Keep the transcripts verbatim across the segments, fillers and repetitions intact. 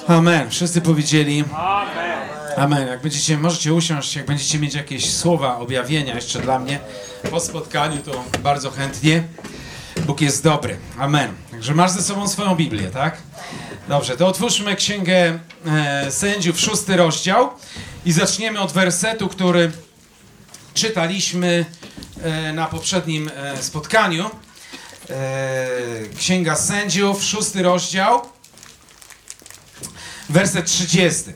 Amen. Wszyscy powiedzieli Amen. Amen. Jak będziecie, możecie usiąść, jak będziecie mieć jakieś słowa objawienia jeszcze dla mnie po spotkaniu, to bardzo chętnie. Bóg jest dobry. Amen. Także masz ze sobą swoją Biblię, tak? Dobrze, to otwórzmy Księgę e, Sędziów, szósty rozdział i zaczniemy od wersetu, który czytaliśmy e, na poprzednim e, spotkaniu. E, Księga Sędziów, szósty rozdział, werset trzydziesty.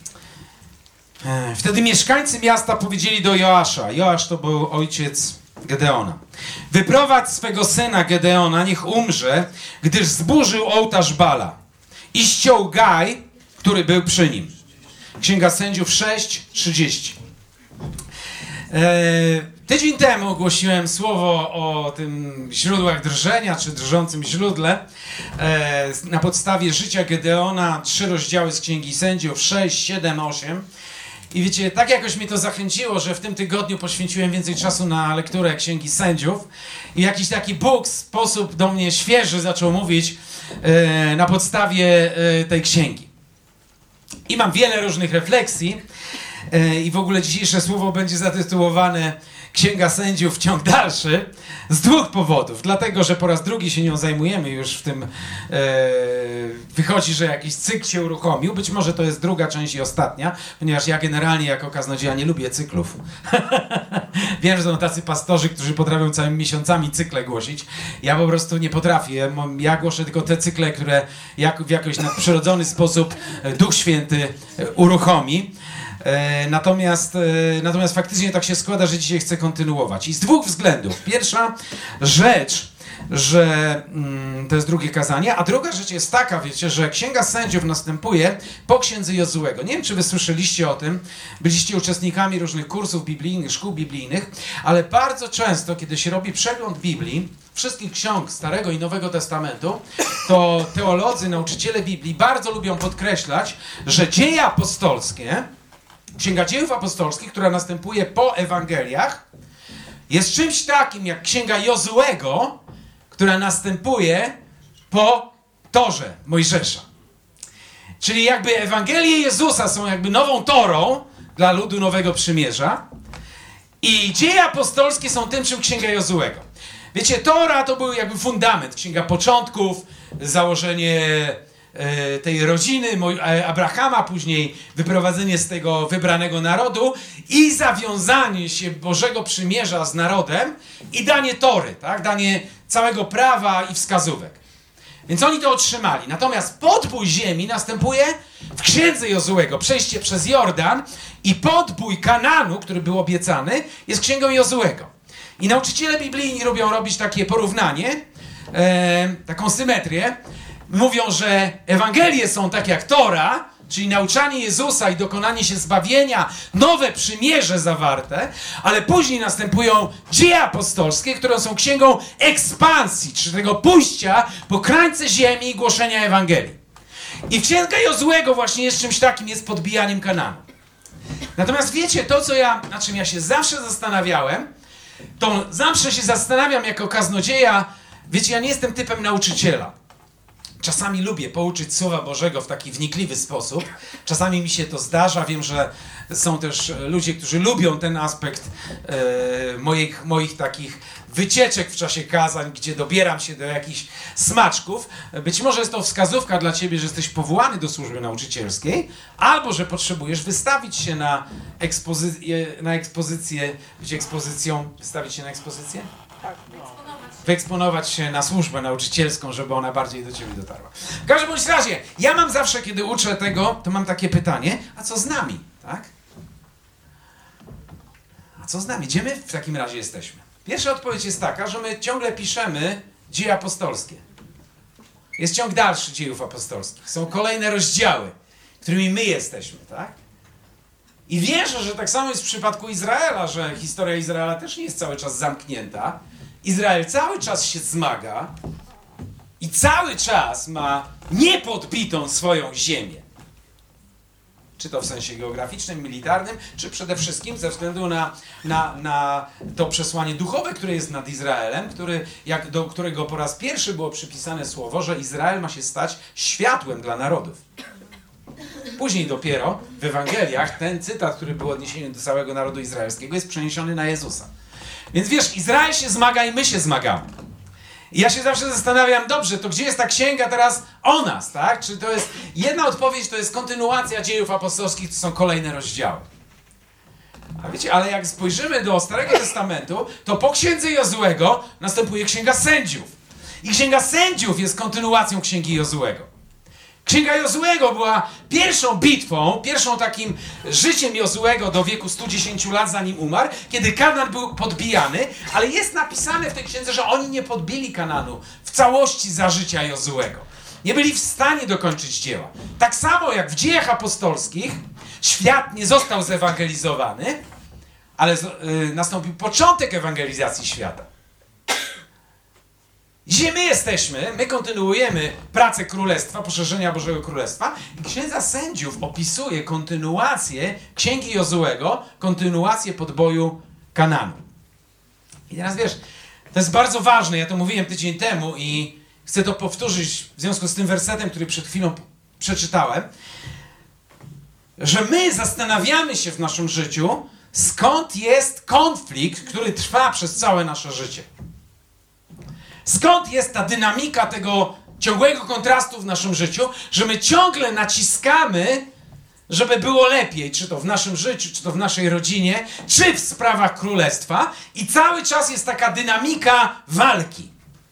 E, wtedy mieszkańcy miasta powiedzieli do Joasza. Joasz to był ojciec Gedeona. Wyprowadź swego syna Gedeona, niech umrze, gdyż zburzył ołtarz Bala i ściął Gaj, który był przy nim. Księga Sędziów sześć, trzydzieści. Eee, tydzień temu ogłosiłem słowo o tym źródłach drżenia, czy drżącym źródle, eee, na podstawie życia Gedeona, trzy rozdziały z Księgi Sędziów, sześć, siedem, osiem. I wiecie, tak jakoś mnie to zachęciło, że w tym tygodniu poświęciłem więcej czasu na lekturę Księgi Sędziów i jakiś taki Bóg w sposób do mnie świeży zaczął mówić e, na podstawie e, tej księgi. I mam wiele różnych refleksji e, i w ogóle dzisiejsze słowo będzie zatytułowane Księga Sędziów, ciąg dalszy, z dwóch powodów. Dlatego, że po raz drugi się nią zajmujemy już w tym, e, wychodzi, że jakiś cykl się uruchomił. Być może to jest druga część i ostatnia, ponieważ ja generalnie jako kaznodzieja nie lubię cyklów. Wiem, że są tacy pastorzy, którzy potrafią całymi miesiącami cykle głosić. Ja po prostu nie potrafię. Ja głoszę tylko te cykle, które jak, w jakiś nadprzyrodzony sposób Duch Święty uruchomi. E, natomiast, e, natomiast faktycznie tak się składa, że dzisiaj chcę kontynuować. I z dwóch względów. Pierwsza rzecz, że mm, to jest drugie kazanie, a druga rzecz jest taka, wiecie, że Księga Sędziów następuje po Księdze Jozułego. Nie wiem, czy wy słyszeliście o tym, byliście uczestnikami różnych kursów biblijnych, szkół biblijnych, ale bardzo często, kiedy się robi przegląd Biblii, wszystkich ksiąg Starego i Nowego Testamentu, to teolodzy, nauczyciele Biblii bardzo lubią podkreślać, że dzieje apostolskie, Księga Dziejów Apostolskich, która następuje po Ewangeliach, jest czymś takim jak Księga Jozułego, która następuje po Torze Mojżesza. Czyli jakby Ewangelie Jezusa są jakby nową Torą dla ludu Nowego Przymierza i Dzieje Apostolskie są tym, czym Księga Jozułego. Wiecie, Tora to był jakby fundament, Księga Początków, założenie tej rodziny Abrahama, później wyprowadzenie z tego wybranego narodu i zawiązanie się Bożego Przymierza z narodem i danie Tory, tak? Danie całego prawa i wskazówek. Więc oni to otrzymali. Natomiast podbój ziemi następuje w Księdze Jozułego. Przejście przez Jordan i podbój Kananu, który był obiecany, jest Księgą Jozułego. I nauczyciele biblijni lubią robić takie porównanie, e, taką symetrię. Mówią, że Ewangelie są tak jak Tora, czyli nauczanie Jezusa i dokonanie się zbawienia, nowe przymierze zawarte, ale później następują dzieje apostolskie, które są księgą ekspansji, czyli tego pójścia po krańce ziemi i głoszenia Ewangelii. I Księga Jozułego właśnie jest czymś takim, jest podbijaniem Kananu. Natomiast wiecie, to co ja, na czym ja się zawsze zastanawiałem, to zawsze się zastanawiam jako kaznodzieja, wiecie, ja nie jestem typem nauczyciela. Czasami lubię pouczyć Słowa Bożego w taki wnikliwy sposób. Czasami mi się to zdarza. Wiem, że są też ludzie, którzy lubią ten aspekt e, moich, moich takich wycieczek w czasie kazań, gdzie dobieram się do jakichś smaczków. Być może jest to wskazówka dla ciebie, że jesteś powołany do służby nauczycielskiej, albo że potrzebujesz wystawić się na ekspozycję, na ekspozycję, być ekspozycją, wystawić się na ekspozycję? Tak. Wyeksponować się na służbę nauczycielską, żeby ona bardziej do ciebie dotarła. W każdym bądź razie, ja mam zawsze, kiedy uczę tego, to mam takie pytanie, a co z nami, tak? A co z nami? Gdzie my w takim razie jesteśmy? Pierwsza odpowiedź jest taka, że my ciągle piszemy dzieje apostolskie. Jest ciąg dalszy dziejów apostolskich. Są kolejne rozdziały, którymi my jesteśmy, tak? I wierzę, że tak samo jest w przypadku Izraela, że historia Izraela też nie jest cały czas zamknięta. Izrael cały czas się zmaga i cały czas ma niepodbitą swoją ziemię. Czy to w sensie geograficznym, militarnym, czy przede wszystkim ze względu na, na, na to przesłanie duchowe, które jest nad Izraelem, który, jak do którego po raz pierwszy było przypisane słowo, że Izrael ma się stać światłem dla narodów. Później dopiero w Ewangeliach ten cytat, który był odniesiony do całego narodu izraelskiego, jest przeniesiony na Jezusa. Więc wiesz, Izrael się zmaga i my się zmagamy. I ja się zawsze zastanawiam, dobrze, to gdzie jest ta księga teraz o nas, tak? Czy to jest, jedna odpowiedź to jest kontynuacja dziejów apostolskich, to są kolejne rozdziały. A wiecie, ale jak spojrzymy do Starego Testamentu, to po księdze Jozuego następuje księga Sędziów. I księga Sędziów jest kontynuacją księgi Jozuego. Księga Jozuego była pierwszą bitwą, pierwszą takim życiem Jozuego do wieku stu dziesięciu lat, zanim umarł, kiedy Kanan był podbijany, ale jest napisane w tej księdze, że oni nie podbili Kananu w całości za życia Jozuego. Nie byli w stanie dokończyć dzieła. Tak samo jak w dziejach apostolskich świat nie został zewangelizowany, ale yy, nastąpił początek ewangelizacji świata. Dzisiaj my jesteśmy, my kontynuujemy pracę Królestwa, poszerzenia Bożego Królestwa i Księga Sędziów opisuje kontynuację Księgi Jozuego, kontynuację podboju Kananu. I teraz wiesz, to jest bardzo ważne, ja to mówiłem tydzień temu i chcę to powtórzyć w związku z tym wersetem, który przed chwilą przeczytałem, że my zastanawiamy się w naszym życiu, skąd jest konflikt, który trwa przez całe nasze życie. Skąd jest ta dynamika tego ciągłego kontrastu w naszym życiu, że my ciągle naciskamy, żeby było lepiej, czy to w naszym życiu, czy to w naszej rodzinie, czy w sprawach królestwa i cały czas jest taka dynamika walki.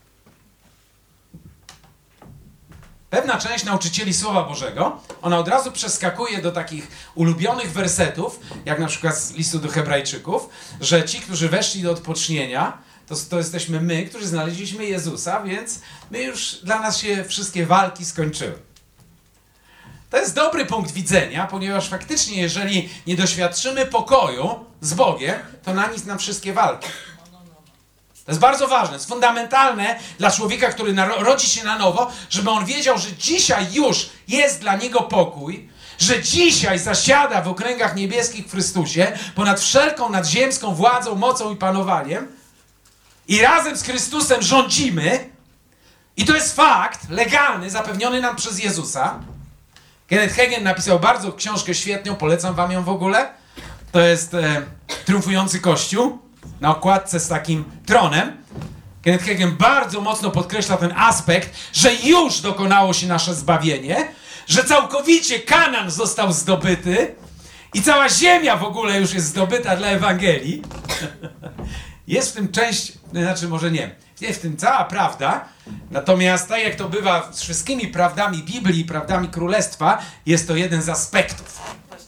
Pewna część nauczycieli Słowa Bożego, ona od razu przeskakuje do takich ulubionych wersetów, jak na przykład z listu do Hebrajczyków, że ci, którzy weszli do odpocznienia, To, to jesteśmy my, którzy znaleźliśmy Jezusa, więc my już, dla nas się wszystkie walki skończyły. To jest dobry punkt widzenia, ponieważ faktycznie, jeżeli nie doświadczymy pokoju z Bogiem, to na nic nam wszystkie walki. To jest bardzo ważne, jest fundamentalne dla człowieka, który rodzi się na nowo, żeby on wiedział, że dzisiaj już jest dla niego pokój, że dzisiaj zasiada w okręgach niebieskich w Chrystusie ponad wszelką nadziemską władzą, mocą i panowaniem, i razem z Chrystusem rządzimy. I to jest fakt legalny, zapewniony nam przez Jezusa. Kenneth Hagin napisał bardzo książkę świetną, polecam wam ją w ogóle. To jest e, Triumfujący Kościół, na okładce z takim tronem. Kenneth Hagin bardzo mocno podkreśla ten aspekt, że już dokonało się nasze zbawienie, że całkowicie Kanan został zdobyty i cała ziemia w ogóle już jest zdobyta dla Ewangelii. Jest w tym część, znaczy może nie, jest w tym cała prawda, natomiast tak jak to bywa z wszystkimi prawdami Biblii, prawdami Królestwa, jest to jeden z aspektów.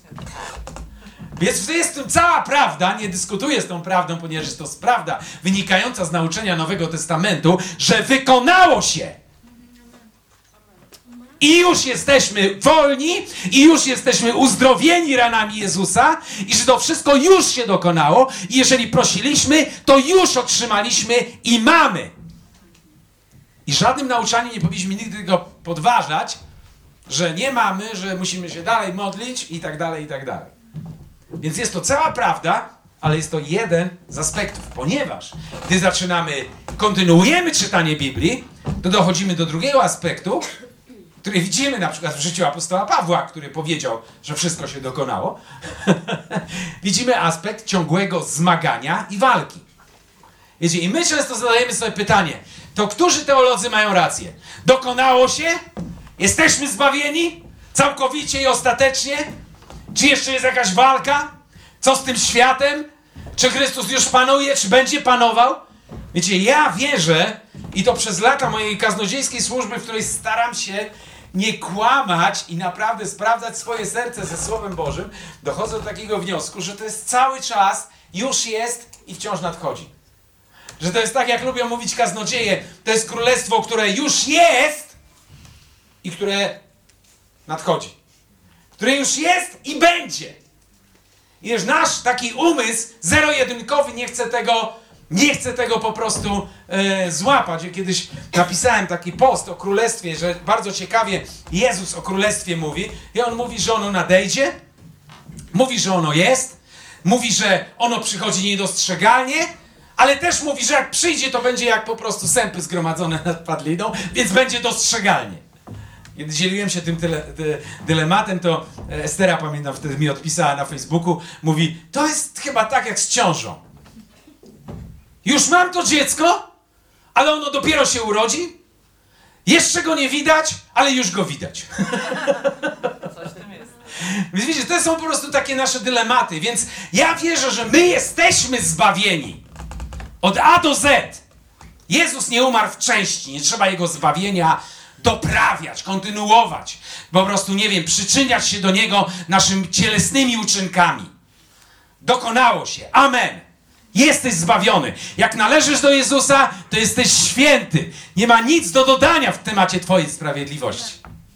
Więc jest w tym cała prawda, nie dyskutuję z tą prawdą, ponieważ jest to prawda wynikająca z nauczenia Nowego Testamentu, że wykonało się. I już jesteśmy wolni, i już jesteśmy uzdrowieni ranami Jezusa, i że to wszystko już się dokonało, i jeżeli prosiliśmy, to już otrzymaliśmy i mamy. I żadnym nauczaniem nie powinniśmy nigdy tego podważać, że nie mamy, że musimy się dalej modlić i tak dalej, i tak dalej. Więc jest to cała prawda, ale jest to jeden z aspektów, ponieważ gdy zaczynamy, kontynuujemy czytanie Biblii, to dochodzimy do drugiego aspektu, który widzimy na przykład w życiu apostoła Pawła, który powiedział, że wszystko się dokonało. Widzimy aspekt ciągłego zmagania i walki. Wiecie, i my często zadajemy sobie pytanie, to którzy teolodzy mają rację? Dokonało się? Jesteśmy zbawieni? Całkowicie i ostatecznie? Czy jeszcze jest jakaś walka? Co z tym światem? Czy Chrystus już panuje? Czy będzie panował? Wiecie, ja wierzę, i to przez lata mojej kaznodziejskiej służby, w której staram się nie kłamać i naprawdę sprawdzać swoje serce ze Słowem Bożym, dochodzę do takiego wniosku, że to jest cały czas, już jest i wciąż nadchodzi. Że to jest tak, jak lubią mówić kaznodzieje, to jest królestwo, które już jest i które nadchodzi. Które już jest i będzie. I już nasz taki umysł zero-jedynkowy nie chce tego, nie chce tego po prostu e, złapać. Ja kiedyś napisałem taki post o królestwie, że bardzo ciekawie Jezus o królestwie mówi. I on mówi, że ono nadejdzie, mówi, że ono jest, mówi, że ono przychodzi niedostrzegalnie, ale też mówi, że jak przyjdzie, to będzie jak po prostu sępy zgromadzone nad padliną, więc będzie dostrzegalnie. Kiedy dzieliłem się tym tyle, ty, dylematem, to Estera, pamiętam, wtedy mi odpisała na Facebooku, mówi, to jest chyba tak jak z ciążą. Już mam to dziecko, ale ono dopiero się urodzi, jeszcze go nie widać, ale już go widać. Coś w tym jest. Więc widzicie, to są po prostu takie nasze dylematy, więc ja wierzę, że my jesteśmy zbawieni od A do Z. Jezus nie umarł w części, nie trzeba Jego zbawienia doprawiać, kontynuować, po prostu, nie wiem, przyczyniać się do Niego naszymi cielesnymi uczynkami. Dokonało się. Amen. Jesteś zbawiony. Jak należysz do Jezusa, to jesteś święty. Nie ma nic do dodania w temacie Twojej sprawiedliwości.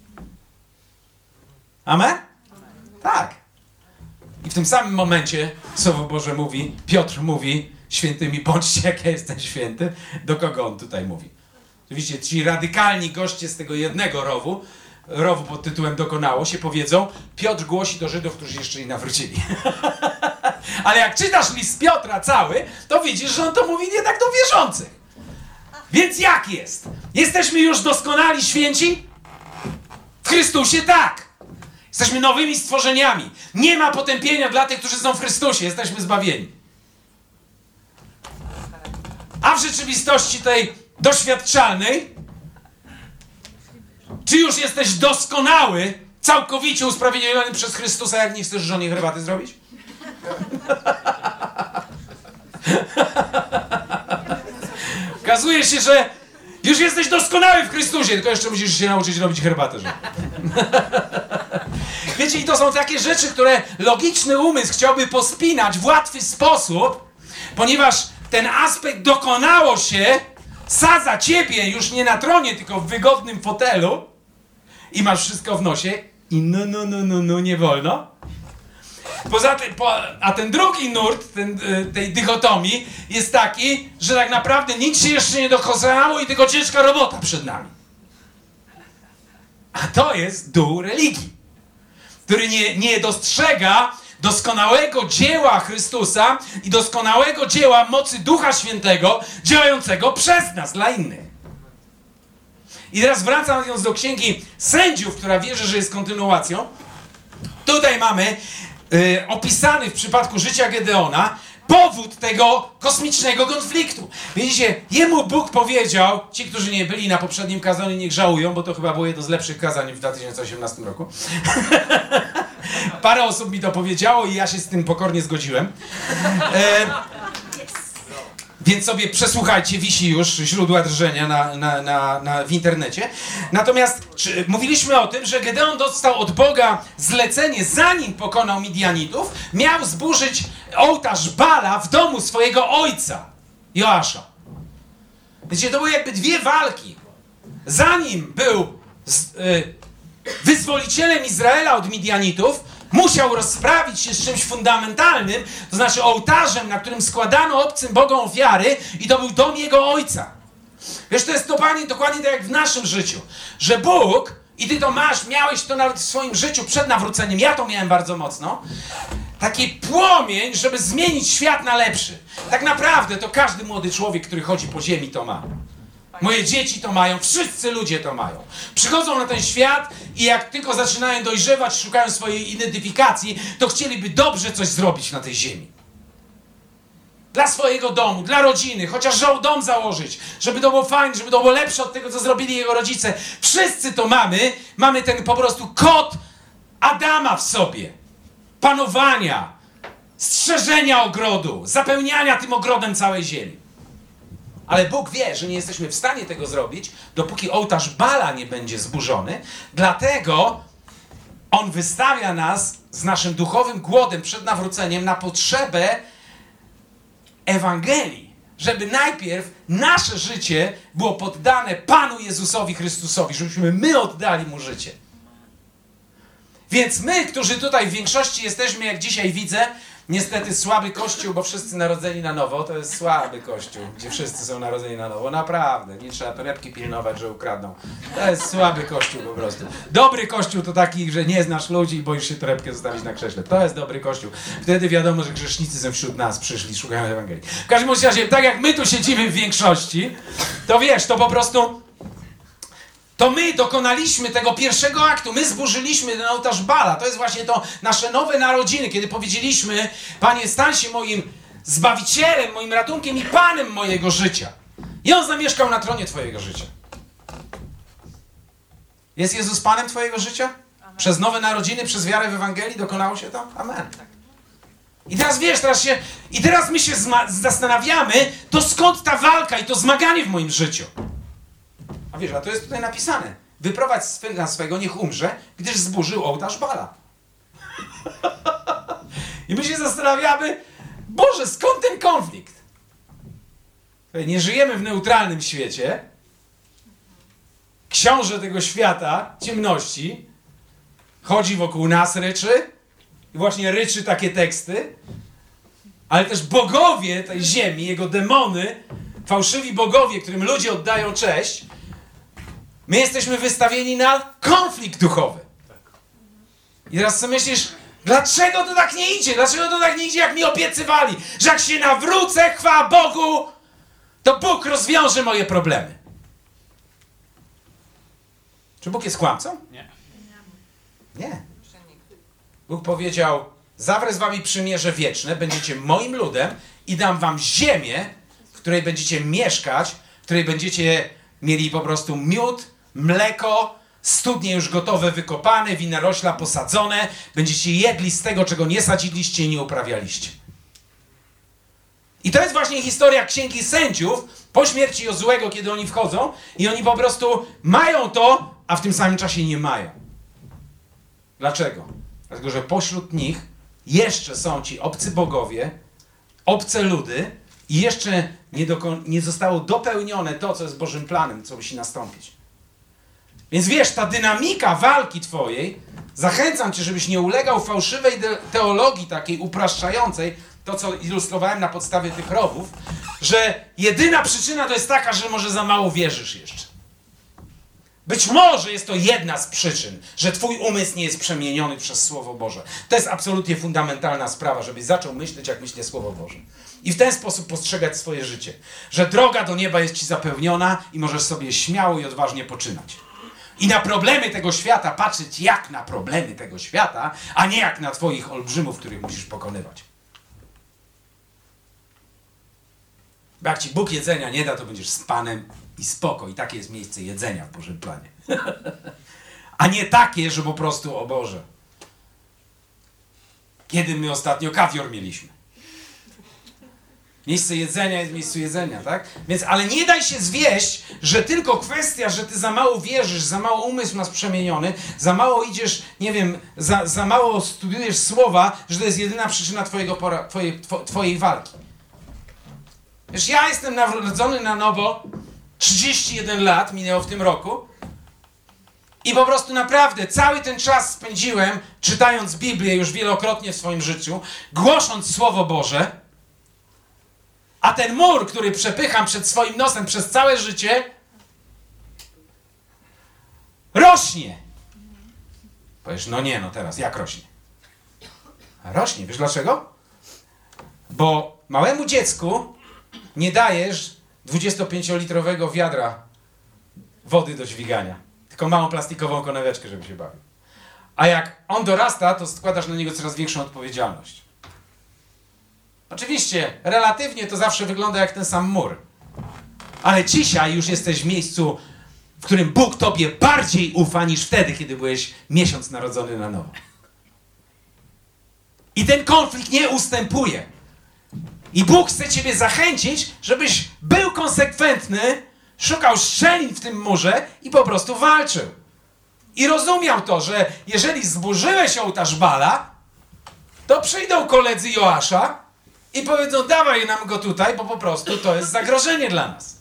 Amen? Tak. I w tym samym momencie Słowo Boże mówi, Piotr mówi, świętymi bądźcie, jak ja jestem święty. Do kogo on tutaj mówi? Oczywiście ci radykalni goście z tego jednego rowu, rowu pod tytułem Dokonało się, powiedzą, Piotr głosi do Żydów, którzy jeszcze nie nawrócili. Ale jak czytasz list Piotra cały, to widzisz, że on to mówi nie tak do wierzących. Więc jak jest? Jesteśmy już doskonali święci? W Chrystusie tak. Jesteśmy nowymi stworzeniami. Nie ma potępienia dla tych, którzy są w Chrystusie. Jesteśmy zbawieni. A w rzeczywistości tej doświadczalnej, czy już jesteś doskonały, całkowicie usprawiedliwiony przez Chrystusa, jak nie chcesz żonie herbaty zrobić? Okazuje się, że już jesteś doskonały w Chrystusie, tylko jeszcze musisz się nauczyć robić herbatę. Że? Wiecie, i to są takie rzeczy, które logiczny umysł chciałby pospinać w łatwy sposób, ponieważ ten aspekt dokonało się sadza ciebie już nie na tronie, tylko w wygodnym fotelu i masz wszystko w nosie i no, no, no, no, no, nie wolno. Poza tym, po, a ten drugi nurt ten, tej dychotomii jest taki, że tak naprawdę nic się jeszcze nie dokonało i tylko ciężka robota przed nami. A to jest dół religii, który nie, nie dostrzega doskonałego dzieła Chrystusa i doskonałego dzieła mocy Ducha Świętego działającego przez nas dla innych. I teraz wracając do Księgi Sędziów, która wierzę, że jest kontynuacją. Tutaj mamy y, opisany w przypadku życia Gedeona powód tego kosmicznego konfliktu. Widzicie, jemu Bóg powiedział, ci, którzy nie byli na poprzednim kazaniu, niech żałują, bo to chyba było jedno z lepszych kazań w dwa tysiące osiemnastym roku. Parę osób mi to powiedziało i ja się z tym pokornie zgodziłem. E, więc sobie przesłuchajcie, wisi już źródła drżenia na, na, na, na, w internecie. Natomiast czy, mówiliśmy o tym, że Gedeon dostał od Boga zlecenie, zanim pokonał Midianitów, miał zburzyć ołtarz Bala w domu swojego ojca, Joasza. Wiecie, to były jakby dwie walki. Zanim był z, y, wyzwolicielem Izraela od Midianitów, musiał rozprawić się z czymś fundamentalnym, to znaczy ołtarzem, na którym składano obcym Bogom ofiary i to był dom jego ojca. Wiesz, to jest dokładnie, dokładnie tak jak w naszym życiu, że Bóg, i ty to masz, miałeś to nawet w swoim życiu przed nawróceniem, ja to miałem bardzo mocno, taki płomień, żeby zmienić świat na lepszy. Tak naprawdę to każdy młody człowiek, który chodzi po ziemi, to ma. Moje dzieci to mają, wszyscy ludzie to mają. Przychodzą na ten świat i jak tylko zaczynają dojrzewać, szukają swojej identyfikacji, to chcieliby dobrze coś zrobić na tej ziemi. Dla swojego domu, dla rodziny, chociaż dom założyć, żeby to było fajne, żeby to było lepsze od tego, co zrobili jego rodzice. Wszyscy to mamy. Mamy ten po prostu kod Adama w sobie. Panowania, strzeżenia ogrodu, zapełniania tym ogrodem całej ziemi. Ale Bóg wie, że nie jesteśmy w stanie tego zrobić, dopóki ołtarz Bala nie będzie zburzony. Dlatego On wystawia nas z naszym duchowym głodem przed nawróceniem na potrzebę Ewangelii. Żeby najpierw nasze życie było poddane Panu Jezusowi Chrystusowi, żebyśmy my oddali Mu życie. Więc my, którzy tutaj w większości jesteśmy, jak dzisiaj widzę, niestety słaby kościół, bo wszyscy narodzeni na nowo, to jest słaby kościół, gdzie wszyscy są narodzeni na nowo. Naprawdę, nie trzeba torebki pilnować, że ukradną. To jest słaby kościół po prostu. Dobry kościół to taki, że nie znasz ludzi i boisz się torebkę zostawić na krześle. To jest dobry kościół. Wtedy wiadomo, że grzesznicy są wśród nas, przyszli, szukają Ewangelii. W każdym razie, tak jak my tu siedzimy w większości, to wiesz, to po prostu... To my dokonaliśmy tego pierwszego aktu. My zburzyliśmy ten ołtarz Bala. To jest właśnie to nasze nowe narodziny, kiedy powiedzieliśmy: Panie, stań się moim Zbawicielem, moim ratunkiem i Panem mojego życia. I On zamieszkał na tronie twojego życia. Jest Jezus Panem twojego życia? Amen. Przez nowe narodziny, przez wiarę w Ewangelii dokonało się to? Amen. I teraz wiesz, teraz się, i teraz my się zastanawiamy, to skąd ta walka i to zmaganie w moim życiu? A wiesz, a to jest tutaj napisane. Wyprowadź syna swego, niech umrze, gdyż zburzył ołtarz Bala. I my się zastanawiamy, Boże, skąd ten konflikt? Nie żyjemy w neutralnym świecie. Książę tego świata, ciemności, chodzi wokół nas, ryczy. I właśnie ryczy takie teksty. Ale też bogowie tej ziemi, jego demony, fałszywi bogowie, którym ludzie oddają cześć, my jesteśmy wystawieni na konflikt duchowy. I teraz co myślisz, dlaczego to tak nie idzie? Dlaczego to tak nie idzie, jak mi obiecywali? Że jak się nawrócę, chwała Bogu, to Bóg rozwiąże moje problemy. Czy Bóg jest kłamcą? Nie. Nie. Bóg powiedział: zawrę z wami przymierze wieczne, będziecie moim ludem i dam wam ziemię, w której będziecie mieszkać, w której będziecie mieli po prostu miód, mleko, studnie już gotowe, wykopane, winorośla posadzone. Będziecie jedli z tego, czego nie sadziliście i nie uprawialiście. I to jest właśnie historia Księgi Sędziów po śmierci Jozłego, kiedy oni wchodzą i oni po prostu mają to, a w tym samym czasie nie mają. Dlaczego? Dlatego, że pośród nich jeszcze są ci obcy bogowie, obce ludy i jeszcze nie, doko- nie zostało dopełnione to, co jest Bożym planem, co musi nastąpić. Więc wiesz, ta dynamika walki twojej, zachęcam cię, żebyś nie ulegał fałszywej de- teologii takiej upraszczającej, to co ilustrowałem na podstawie tych rowów, że jedyna przyczyna to jest taka, że może za mało wierzysz jeszcze. Być może jest to jedna z przyczyn, że twój umysł nie jest przemieniony przez Słowo Boże. To jest absolutnie fundamentalna sprawa, żebyś zaczął myśleć, jak myśli Słowo Boże. I w ten sposób postrzegać swoje życie. Że droga do nieba jest ci zapewniona i możesz sobie śmiało i odważnie poczynać. I na problemy tego świata patrzeć jak na problemy tego świata, a nie jak na twoich olbrzymów, których musisz pokonywać. Bo jak ci Bóg jedzenia nie da, to będziesz z Panem i spoko. I takie jest miejsce jedzenia w Bożym planie. A nie takie, że po prostu, o Boże, kiedy my ostatnio kawior mieliśmy? Miejsce jedzenia jest miejsce jedzenia, tak? Więc, ale nie daj się zwieść, że tylko kwestia, że ty za mało wierzysz, za mało umysł nas przemieniony, za mało idziesz, nie wiem, za, za mało studiujesz słowa, że to jest jedyna przyczyna twojego pora, twojej, two, twojej walki. Wiesz, ja jestem narodzony na nowo, trzydzieści jeden lat minęło w tym roku i po prostu naprawdę cały ten czas spędziłem czytając Biblię już wielokrotnie w swoim życiu, głosząc Słowo Boże, a ten mur, który przepycham przed swoim nosem przez całe życie, rośnie. Powiesz, no nie, no teraz, jak rośnie? Rośnie, wiesz dlaczego? Bo małemu dziecku nie dajesz dwudziestopięciolitrowego wiadra wody do dźwigania, tylko małą plastikową koneweczkę, żeby się bawił. A jak on dorasta, to składasz na niego coraz większą odpowiedzialność. Oczywiście, relatywnie to zawsze wygląda jak ten sam mur. Ale dzisiaj już jesteś w miejscu, w którym Bóg tobie bardziej ufa niż wtedy, kiedy byłeś miesiąc narodzony na nowo. I ten konflikt nie ustępuje. I Bóg chce ciebie zachęcić, żebyś był konsekwentny, szukał szczelin w tym murze i po prostu walczył. I rozumiał to, że jeżeli zburzyłeś ołtarz Bala, to przyjdą koledzy Joasza i powiedzą, dawaj nam go tutaj, bo po prostu to jest zagrożenie dla nas.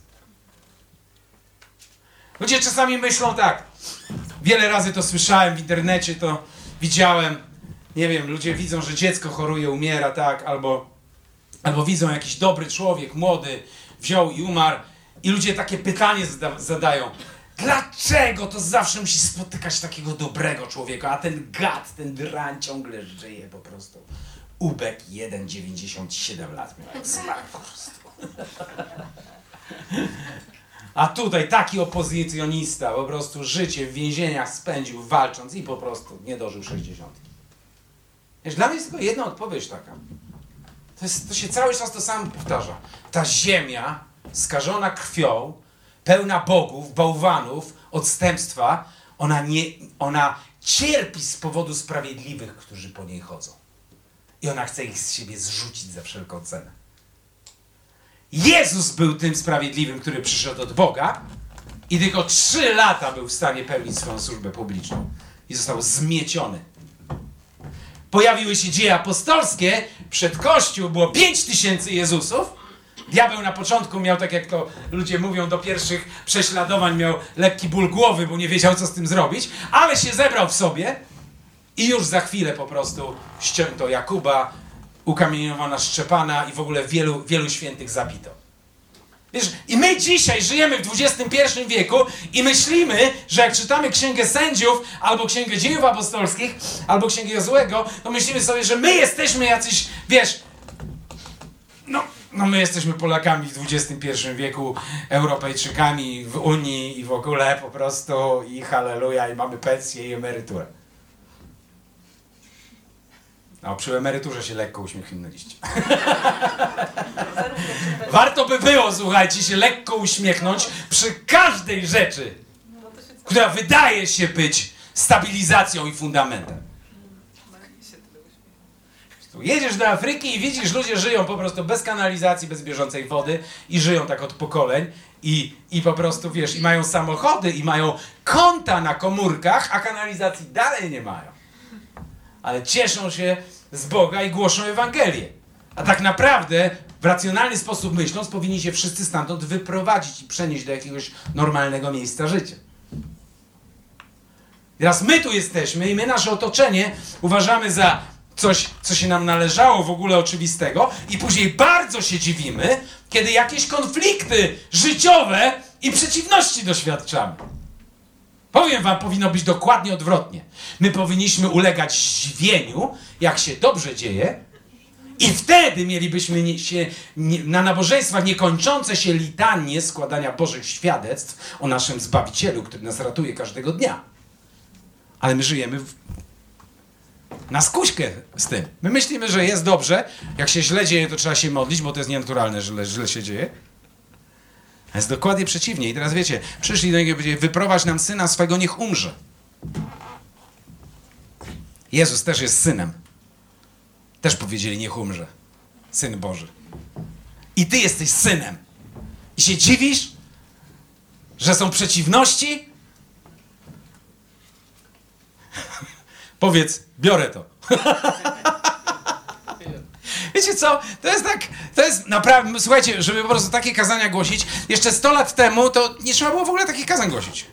Ludzie czasami myślą tak, wiele razy to słyszałem w internecie, to widziałem, nie wiem, ludzie widzą, że dziecko choruje, umiera, tak, albo, albo widzą jakiś dobry człowiek, młody, wziął i umarł i ludzie takie pytanie zada- zadają, dlaczego to zawsze musi spotykać takiego dobrego człowieka, a ten gad, ten drań ciągle żyje po prostu. Ubek jeden dziewięćdziesiąt siedem lat miał, jak zmarł po prostu. A tutaj taki opozycjonista po prostu życie w więzieniach spędził walcząc i po prostu nie dożył sześćdziesiątki. Wiesz, dla mnie jest tylko jedna odpowiedź taka. To, jest, to się cały czas to samo powtarza. Ta ziemia skażona krwią, pełna bogów, bałwanów, odstępstwa, ona, nie, ona cierpi z powodu sprawiedliwych, którzy po niej chodzą. I ona chce ich z siebie zrzucić za wszelką cenę. Jezus był tym sprawiedliwym, który przyszedł od Boga i tylko trzy lata był w stanie pełnić swoją służbę publiczną. I został zmieciony. Pojawiły się dzieje apostolskie, przed Kościół było pięć tysięcy Jezusów. Diabeł na początku miał, tak jak to ludzie mówią, do pierwszych prześladowań miał lekki ból głowy, bo nie wiedział, co z tym zrobić, ale się zebrał w sobie i już za chwilę po prostu ścięto Jakuba, ukamieniowano Szczepana i w ogóle wielu, wielu świętych zabito. Wiesz, i my dzisiaj żyjemy w dwudziestym pierwszym wieku i myślimy, że jak czytamy Księgę Sędziów, albo Księgę Dziejów Apostolskich, albo Księgę Jozłego, to myślimy sobie, że my jesteśmy jacyś, wiesz, no, no my jesteśmy Polakami w dwudziestym pierwszym wieku, Europejczykami w Unii i w ogóle po prostu i halleluja, i mamy pensję i emeryturę. No, przy emeryturze się lekko uśmiechnęliście. Warto by było, słuchajcie, się lekko uśmiechnąć przy każdej rzeczy, która wydaje się być stabilizacją i fundamentem. Jedziesz do Afryki i widzisz, ludzie żyją po prostu bez kanalizacji, bez bieżącej wody i żyją tak od pokoleń i, i po prostu, wiesz, i mają samochody i mają konta na komórkach, a kanalizacji dalej nie mają. Ale cieszą się z Boga i głoszą Ewangelię. A tak naprawdę, w racjonalny sposób myśląc, powinni się wszyscy stamtąd wyprowadzić i przenieść do jakiegoś normalnego miejsca życia. Teraz my tu jesteśmy i my nasze otoczenie uważamy za coś, co się nam należało w ogóle oczywistego i później bardzo się dziwimy, kiedy jakieś konflikty życiowe i przeciwności doświadczamy. Powiem wam, powinno być dokładnie odwrotnie. My powinniśmy ulegać zdziwieniu, jak się dobrze dzieje, i wtedy mielibyśmy nie, się, nie, na nabożeństwach niekończące się litanie składania Bożych świadectw o naszym Zbawicielu, który nas ratuje każdego dnia. Ale my żyjemy w, na skuśkę z tym. My myślimy, że jest dobrze. Jak się źle dzieje, to trzeba się modlić, bo to jest nienaturalne, że źle, źle się dzieje. A jest dokładnie przeciwnie. I teraz wiecie, przyszli do niego i powiedzieli, wyprowadź nam syna swego, niech umrze. Jezus też jest synem. Też powiedzieli, niech umrze. Syn Boży. I ty jesteś synem. I się dziwisz, że są przeciwności? Powiedz, biorę to. Wiecie co? To jest tak, to jest naprawdę, słuchajcie, żeby po prostu takie kazania głosić, jeszcze sto lat temu to nie trzeba było w ogóle takich kazań głosić.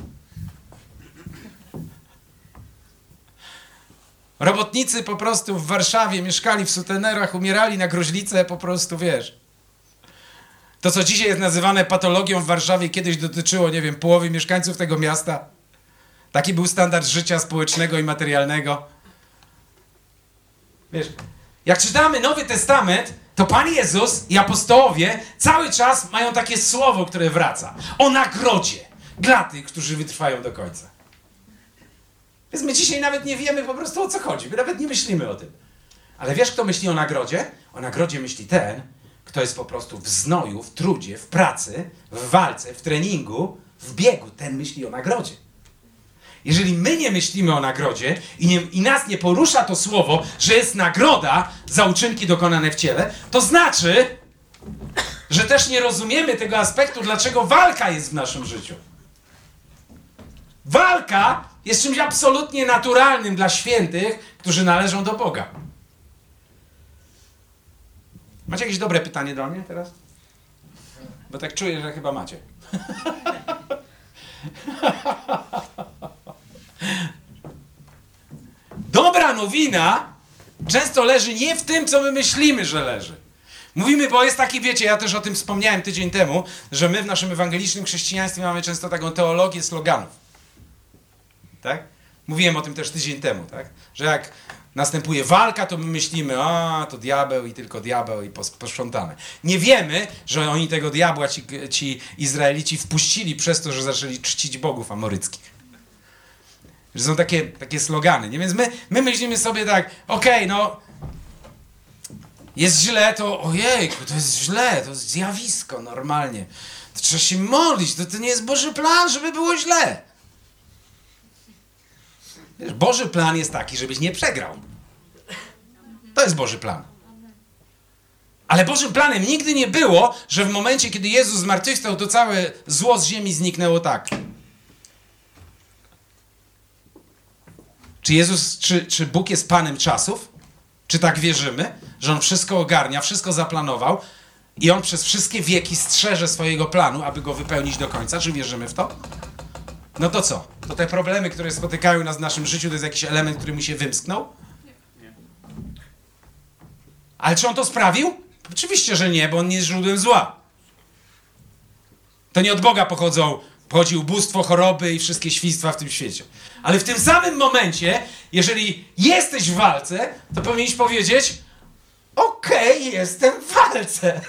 Robotnicy po prostu w Warszawie mieszkali w sutenerach, umierali na gruźlicę, po prostu, wiesz. To, co dzisiaj jest nazywane patologią w Warszawie, kiedyś dotyczyło, nie wiem, połowy mieszkańców tego miasta. Taki był standard życia społecznego i materialnego. Wiesz, jak czytamy Nowy Testament, to Pan Jezus i apostołowie cały czas mają takie słowo, które wraca. O nagrodzie dla tych, którzy wytrwają do końca. Więc my dzisiaj nawet nie wiemy po prostu, o co chodzi. My nawet nie myślimy o tym. Ale wiesz, kto myśli o nagrodzie? O nagrodzie myśli ten, kto jest po prostu w znoju, w trudzie, w pracy, w walce, w treningu, w biegu. Ten myśli o nagrodzie. Jeżeli my nie myślimy o nagrodzie i, nie, i nas nie porusza to słowo, że jest nagroda za uczynki dokonane w ciele, to znaczy, że też nie rozumiemy tego aspektu, dlaczego walka jest w naszym życiu. Walka jest czymś absolutnie naturalnym dla świętych, którzy należą do Boga. Macie jakieś dobre pytanie do mnie teraz? Bo tak czuję, że chyba macie. Dobra nowina często leży nie w tym, co my myślimy, że leży. Mówimy, bo jest taki, wiecie, ja też o tym wspomniałem tydzień temu, że my w naszym ewangelicznym chrześcijaństwie mamy często taką teologię sloganów. Tak? Mówiłem o tym też tydzień temu, tak? Że jak następuje walka, to my myślimy, a to diabeł i tylko diabeł i pos- posprzątane. Nie wiemy, że oni tego diabła, ci, ci Izraelici wpuścili przez to, że zaczęli czcić bogów amoryckich. Że są takie, takie slogany, nie? Więc my, my myślimy sobie tak, okej, okay, no jest źle, to ojejku, to jest źle, to jest zjawisko normalnie. To trzeba się modlić, to, to nie jest Boży plan, żeby było źle. Wiesz, Boży plan jest taki, żebyś nie przegrał. To jest Boży plan. Ale Bożym planem nigdy nie było, że w momencie, kiedy Jezus zmartwychwstał, to całe zło z ziemi zniknęło tak. Czy Jezus, czy, czy Bóg jest Panem czasów? Czy tak wierzymy, że On wszystko ogarnia, wszystko zaplanował i On przez wszystkie wieki strzeże swojego planu, aby go wypełnić do końca? Czy wierzymy w to? No to co? To te problemy, które spotykają nas w naszym życiu, to jest jakiś element, który mu się wymsknął? Ale czy On to sprawił? Oczywiście, że nie, bo On nie jest źródłem zła. To nie od Boga pochodzą, pochodzi ubóstwo, choroby i wszystkie świństwa w tym świecie. Ale w tym samym momencie, jeżeli jesteś w walce, to powinieneś powiedzieć, okej, okay, jestem w walce.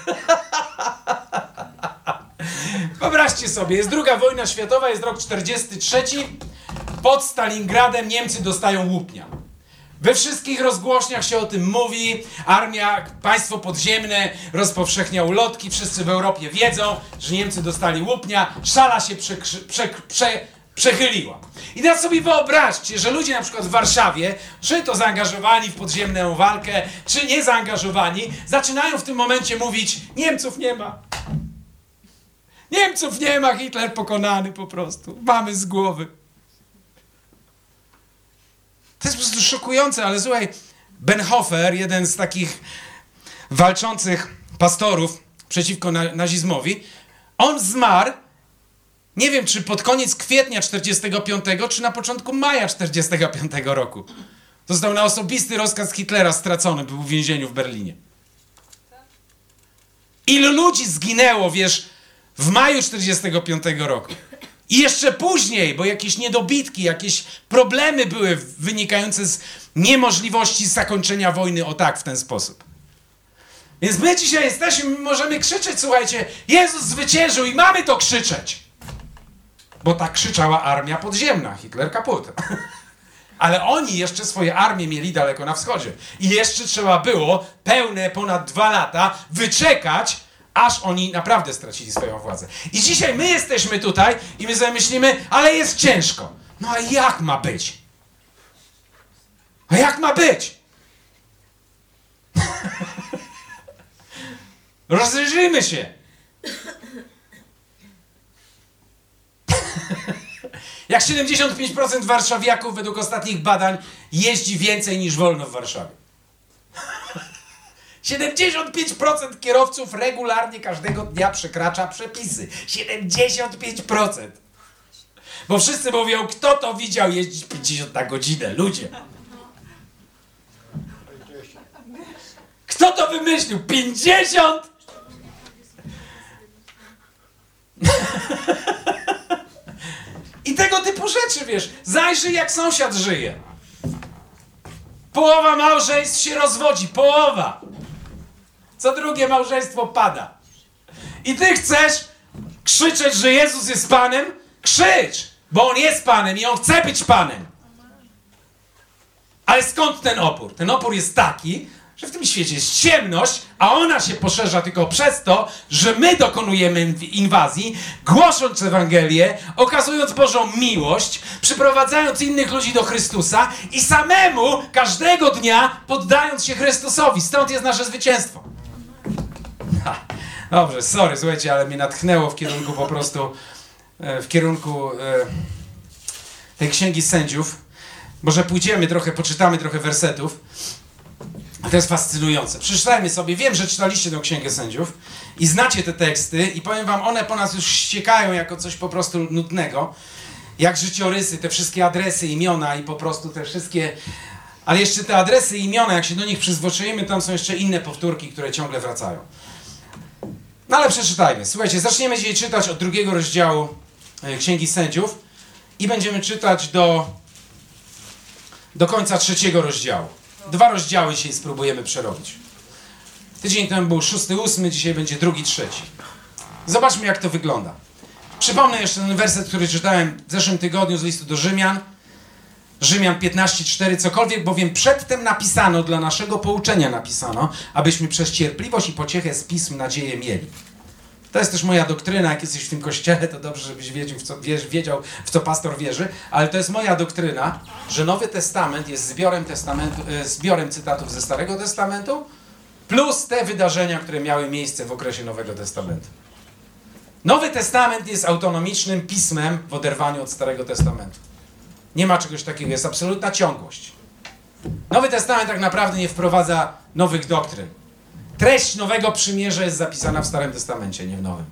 Wyobraźcie sobie, jest druga wojna światowa, jest rok czterdziesty trzeci, pod Stalingradem Niemcy dostają łupnia. We wszystkich rozgłośniach się o tym mówi, armia, państwo podziemne rozpowszechnia ulotki, wszyscy w Europie wiedzą, że Niemcy dostali łupnia, szala się przekrzy, prze, prze, przechyliła. I teraz sobie wyobraźcie, że ludzie na przykład w Warszawie, czy to zaangażowani w podziemną walkę, czy nie zaangażowani, zaczynają w tym momencie mówić, Niemców nie ma. Niemców nie ma, Hitler pokonany po prostu. Mamy z głowy. To jest po prostu szokujące, ale słuchaj, Bonhoeffer, jeden z takich walczących pastorów przeciwko na- nazizmowi, on zmarł, nie wiem, czy pod koniec kwietnia czterdziestego piątego, czy na początku maja czterdziestego piątego roku. Został na osobisty rozkaz Hitlera stracony, był w więzieniu w Berlinie. Ilu ludzi zginęło, wiesz, w maju czterdziestego piątego roku? I jeszcze później, bo jakieś niedobitki, jakieś problemy były wynikające z niemożliwości zakończenia wojny o tak, w ten sposób. Więc my dzisiaj jesteśmy, możemy krzyczeć, słuchajcie, Jezus zwyciężył i mamy to krzyczeć. Bo tak krzyczała armia podziemna, Hitler kaput. Ale oni jeszcze swoje armie mieli daleko na wschodzie. I jeszcze trzeba było pełne ponad dwa lata wyczekać, aż oni naprawdę stracili swoją władzę. I dzisiaj my jesteśmy tutaj i my sobie myślimy, ale jest ciężko. No a jak ma być? A jak ma być? Rozejrzyjmy się. Jak siedemdziesiąt pięć procent warszawiaków według ostatnich badań jeździ więcej niż wolno w Warszawie. siedemdziesiąt pięć procent kierowców regularnie każdego dnia przekracza przepisy. siedemdziesiąt pięć procent. Bo wszyscy mówią, kto to widział jeździć pięćdziesiąt na godzinę? Ludzie. Kto to wymyślił? pięćdziesiąt? I tego typu rzeczy, wiesz. Zajrzyj, jak sąsiad żyje. Połowa małżeństw się rozwodzi. Połowa. Co drugie małżeństwo pada. I ty chcesz krzyczeć, że Jezus jest Panem? Krzycz, bo On jest Panem i On chce być Panem. Ale skąd ten opór? Ten opór jest taki, że w tym świecie jest ciemność, a ona się poszerza tylko przez to, że my dokonujemy inwazji, głosząc Ewangelię, okazując Bożą miłość, przyprowadzając innych ludzi do Chrystusa i samemu każdego dnia poddając się Chrystusowi. Stąd jest nasze zwycięstwo. Ha, dobrze, sorry, słuchajcie, ale mnie natchnęło w kierunku po prostu, w kierunku e, tej Księgi Sędziów. Może pójdziemy trochę, poczytamy trochę wersetów. To jest fascynujące. Przeczytajmy sobie, wiem, że czytaliście tę Księgę Sędziów i znacie te teksty i powiem wam, one po nas już ściekają jako coś po prostu nudnego. Jak życiorysy, te wszystkie adresy, imiona i po prostu te wszystkie... Ale jeszcze te adresy i imiona, jak się do nich przyzwyczajimy, tam są jeszcze inne powtórki, które ciągle wracają. No ale przeczytajmy. Słuchajcie, zaczniemy dzisiaj czytać od drugiego rozdziału Księgi Sędziów i będziemy czytać do, do końca trzeciego rozdziału. Dwa rozdziały dzisiaj spróbujemy przerobić. Tydzień temu był szósty, ósmy, dzisiaj będzie drugi, trzeci. Zobaczmy, jak to wygląda. Przypomnę jeszcze ten werset, który czytałem w zeszłym tygodniu z listu do Rzymian. Rzymian piętnaście, cztery. Cokolwiek bowiem przedtem napisano, dla naszego pouczenia napisano, abyśmy przez cierpliwość i pociechę z Pism nadzieję mieli. To jest też moja doktryna. Jak jesteś w tym kościele, to dobrze, żebyś wiedział w, co, wiedział, w co pastor wierzy. Ale to jest moja doktryna, że Nowy Testament jest zbiorem, testamentu, zbiorem cytatów ze Starego Testamentu plus te wydarzenia, które miały miejsce w okresie Nowego Testamentu. Nowy Testament jest autonomicznym pismem w oderwaniu od Starego Testamentu. Nie ma czegoś takiego, jest absolutna ciągłość. Nowy Testament tak naprawdę nie wprowadza nowych doktryn. Treść Nowego Przymierza jest zapisana w Starym Testamencie, nie w Nowym.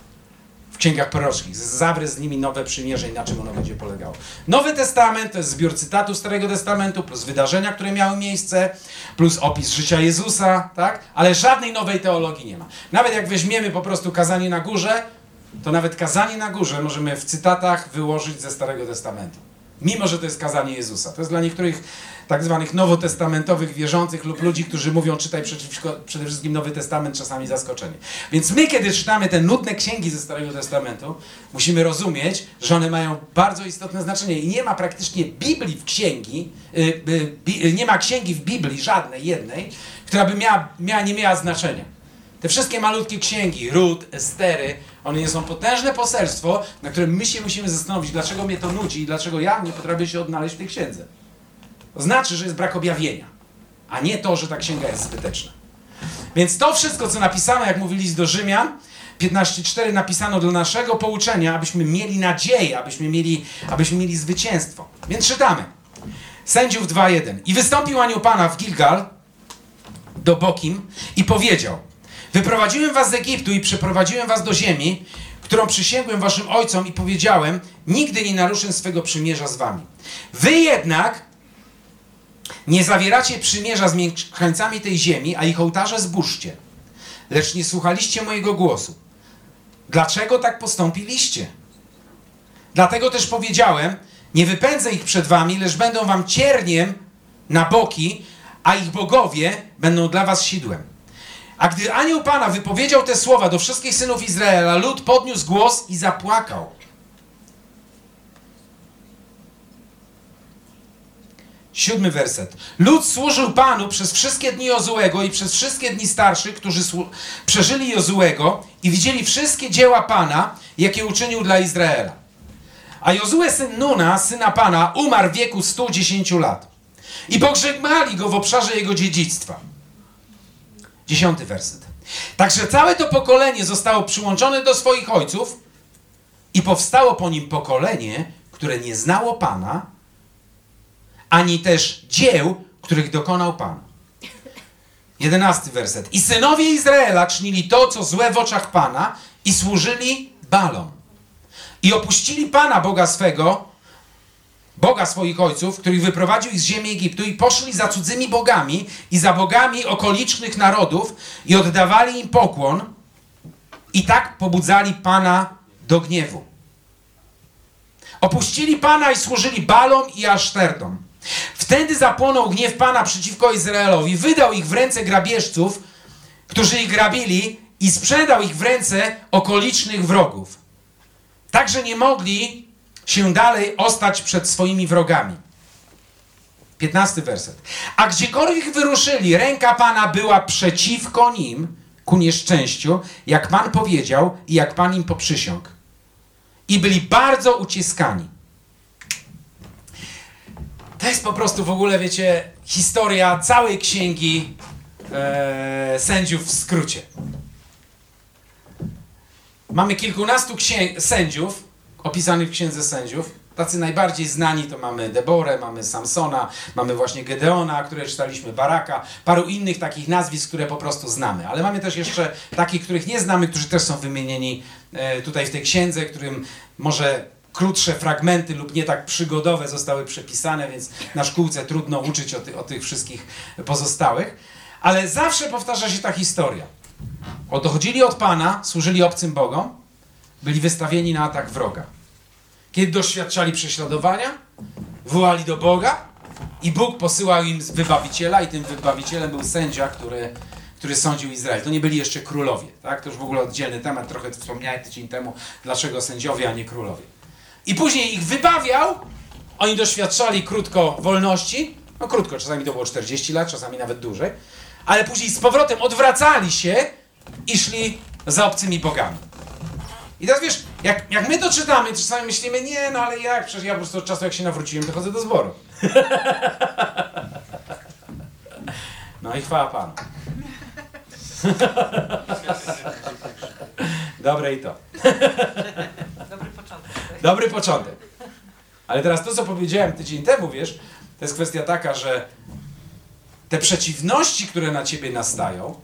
W księgach proroczych. Zawrę z nimi nowe przymierze i na czym ono będzie polegało. Nowy Testament to jest zbiór cytatów Starego Testamentu, plus wydarzenia, które miały miejsce, plus opis życia Jezusa, tak? Ale żadnej nowej teologii nie ma. Nawet jak weźmiemy po prostu kazanie na górze, to nawet kazanie na górze możemy w cytatach wyłożyć ze Starego Testamentu. Mimo że to jest kazanie Jezusa. To jest dla niektórych tak zwanych nowotestamentowych wierzących lub ludzi, którzy mówią czytaj przeciwko, przede wszystkim Nowy Testament, czasami zaskoczenie. Więc my, kiedy czytamy te nudne księgi ze Starego Testamentu, musimy rozumieć, że one mają bardzo istotne znaczenie. I nie ma praktycznie Biblii w księgi, yy, yy, nie ma księgi w Biblii, żadnej jednej, która by miała, miała, nie miała znaczenia. Te wszystkie malutkie księgi, Rut, Estery, one nie są potężne poselstwo, na którym my się musimy zastanowić, dlaczego mnie to nudzi i dlaczego ja nie potrafię się odnaleźć w tej księdze. To znaczy, że jest brak objawienia, a nie to, że ta księga jest zbyteczna. Więc to wszystko, co napisano, jak mówi list do Rzymian, piętnaście cztery, napisano dla naszego pouczenia, abyśmy mieli nadzieję, abyśmy mieli, abyśmy mieli zwycięstwo. Więc czytamy. Sędziów dwa jeden. I wystąpił anioł Pana w Gilgal do Bokim i powiedział: wyprowadziłem was z Egiptu i przeprowadziłem was do ziemi, którą przysięgłem waszym ojcom i powiedziałem, nigdy nie naruszę swego przymierza z wami. Wy jednak nie zawieracie przymierza z mieszkańcami tej ziemi, a ich ołtarze zburzcie. Lecz nie słuchaliście mojego głosu. Dlaczego tak postąpiliście? Dlatego też powiedziałem, nie wypędzę ich przed wami, lecz będą wam cierniem na boki, a ich bogowie będą dla was sidłem. A gdy anioł Pana wypowiedział te słowa do wszystkich synów Izraela, lud podniósł głos i zapłakał. Siódmy werset. Lud służył Panu przez wszystkie dni Jozułego i przez wszystkie dni starszych, którzy przeżyli Jozułego i widzieli wszystkie dzieła Pana, jakie uczynił dla Izraela. A Jozue, syn Nuna, syna Pana, umarł w wieku stu dziesięciu lat. I pogrzebali go w obszarze jego dziedzictwa. Dziesiąty werset. Także całe to pokolenie zostało przyłączone do swoich ojców i powstało po nim pokolenie, które nie znało Pana, ani też dzieł, których dokonał Pan. Jedenasty werset. I synowie Izraela czynili to, co złe w oczach Pana i służyli Balom. I opuścili Pana, Boga swego, Boga swoich ojców, których wyprowadził ich z ziemi Egiptu i poszli za cudzymi bogami i za bogami okolicznych narodów i oddawali im pokłon i tak pobudzali Pana do gniewu. Opuścili Pana i służyli Balom i Asztertom. Wtedy zapłonął gniew Pana przeciwko Izraelowi, wydał ich w ręce grabieżców, którzy ich grabili i sprzedał ich w ręce okolicznych wrogów. Także nie mogli się dalej ostać przed swoimi wrogami. Piętnasty werset. A gdziekolwiek wyruszyli, ręka Pana była przeciwko nim, ku nieszczęściu, jak Pan powiedział i jak Pan im poprzysiągł. I byli bardzo uciskani. To jest po prostu w ogóle, wiecie, historia całej księgi e, sędziów w skrócie. Mamy kilkunastu księ- sędziów opisanych w Księdze Sędziów. Tacy najbardziej znani to mamy Deborę, mamy Samsona, mamy właśnie Gedeona, które czytaliśmy, Baraka, paru innych takich nazwisk, które po prostu znamy. Ale mamy też jeszcze takich, których nie znamy, którzy też są wymienieni e, tutaj w tej księdze, którym może krótsze fragmenty lub nie tak przygodowe zostały przepisane, więc na szkółce trudno uczyć o, ty, o tych wszystkich pozostałych. Ale zawsze powtarza się ta historia. Odchodzili od Pana, służyli obcym bogom, byli wystawieni na atak wroga. Kiedy doświadczali prześladowania, wołali do Boga I Bóg posyłał im wybawiciela i tym wybawicielem był sędzia, który, który sądził Izrael. To nie byli jeszcze królowie, tak? To już w ogóle oddzielny temat, trochę wspomniałem tydzień temu, dlaczego sędziowie, a nie królowie. I później ich wybawiał, oni doświadczali krótko wolności, no krótko, czasami to było czterdzieści lat, czasami nawet dłużej, ale później z powrotem odwracali się i szli za obcymi bogami. I teraz wiesz, jak, jak my to czytamy, to czasami myślimy, nie, no ale jak, przecież ja po prostu od czasu jak się nawróciłem, to chodzę do zboru. No i chwała Panu. Dobre i to. Dobry początek. Dobry początek. Ale teraz to, co powiedziałem tydzień temu, wiesz, to jest kwestia taka, że te przeciwności, które na ciebie nastają,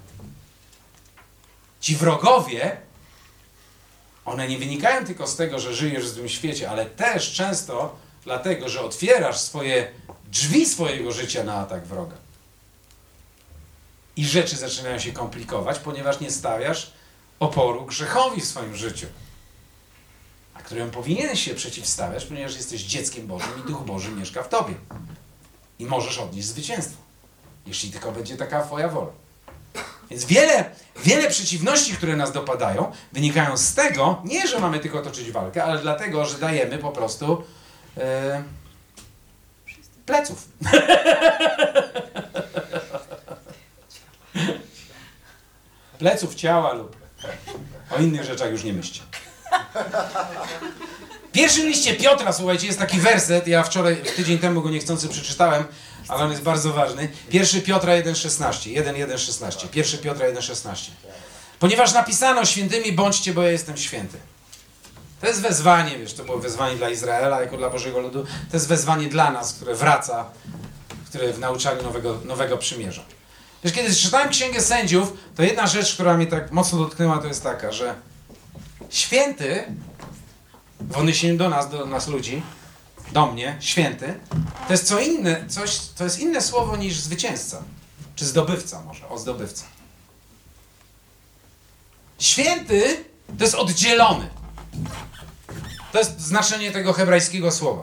ci wrogowie, one nie wynikają tylko z tego, że żyjesz w złym świecie, ale też często dlatego, że otwierasz swoje drzwi swojego życia na atak wroga. I rzeczy zaczynają się komplikować, ponieważ nie stawiasz oporu grzechowi w swoim życiu, a któremu powinieneś się przeciwstawiać, ponieważ jesteś dzieckiem Bożym i Duch Boży mieszka w tobie. I możesz odnieść zwycięstwo, jeśli tylko będzie taka twoja wola. Więc wiele, wiele przeciwności, które nas dopadają, wynikają z tego, nie, że mamy tylko toczyć walkę, ale dlatego, że dajemy po prostu e, pleców. Pleców, ciała lub o innych rzeczach już nie myślcie. W pierwszym liście Piotra, słuchajcie, jest taki werset, ja wczoraj, tydzień temu go niechcący przeczytałem, ale on jest bardzo ważny. Pierwszy Piotra jeden szesnaście. jeden jeden szesnaście. Pierwszy Piotra jeden szesnaście. Ponieważ napisano, świętymi bądźcie, bo ja jestem święty. To jest wezwanie, wiesz, to było wezwanie dla Izraela, jako dla Bożego ludu. To jest wezwanie dla nas, które wraca, które w nauczaniu nowego, nowego przymierza. Wiesz, kiedy czytałem Księgę Sędziów, to jedna rzecz, która mnie tak mocno dotknęła, to jest taka, że święty, w odniesieniu do nas, do nas ludzi, do mnie, święty, to jest co inne, coś, to jest inne słowo niż zwycięzca, czy zdobywca może, o zdobywca. Święty to jest oddzielony. To jest znaczenie tego hebrajskiego słowa.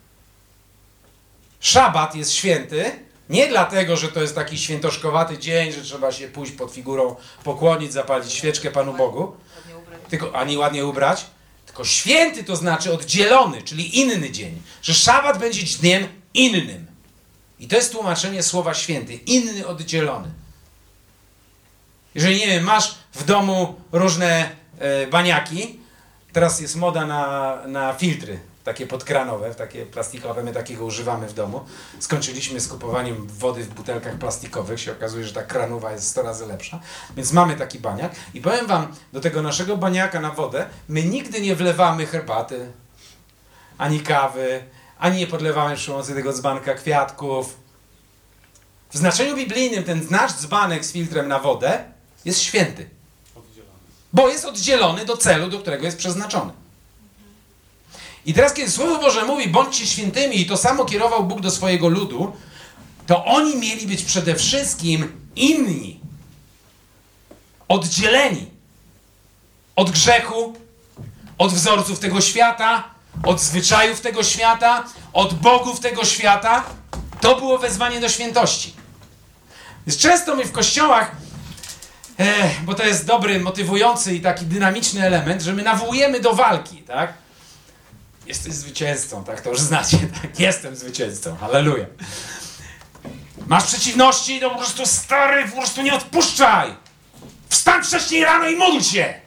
Szabat jest święty, nie dlatego, że to jest taki świętoszkowaty dzień, że trzeba się pójść pod figurą, pokłonić, zapalić świeczkę Panu Bogu, tylko, ani ładnie ubrać, tylko święty to znaczy oddzielony, czyli inny dzień. Że szabat będzie dniem innym. I to jest tłumaczenie słowa święty. Inny, oddzielony. Jeżeli, nie wiem, masz w domu różne e, baniaki, teraz jest moda na, na filtry, takie podkranowe, takie plastikowe, my takiego używamy w domu. Skończyliśmy z kupowaniem wody w butelkach plastikowych, się okazuje, że ta kranowa jest sto razy lepsza, więc mamy taki baniak i powiem wam, do tego naszego baniaka na wodę my nigdy nie wlewamy herbaty, ani kawy, ani nie podlewamy przy pomocy tego dzbanka kwiatków. W znaczeniu biblijnym ten nasz dzbanek z filtrem na wodę jest święty, bo jest oddzielony do celu, do którego jest przeznaczony. I teraz, kiedy Słowo Boże mówi, bądźcie świętymi, i to samo kierował Bóg do swojego ludu, to oni mieli być przede wszystkim inni, oddzieleni od grzechu, od wzorców tego świata, od zwyczajów tego świata, od bogów tego świata. To było wezwanie do świętości. Więc często my w kościołach, e, bo to jest dobry, motywujący i taki dynamiczny element, że my nawołujemy do walki, tak? Jesteś zwycięzcą, tak? To już znacie, tak? Jestem zwycięzcą, halleluja. Masz przeciwności, to po prostu stary, po prostu nie odpuszczaj. Wstań wcześniej rano i módl się.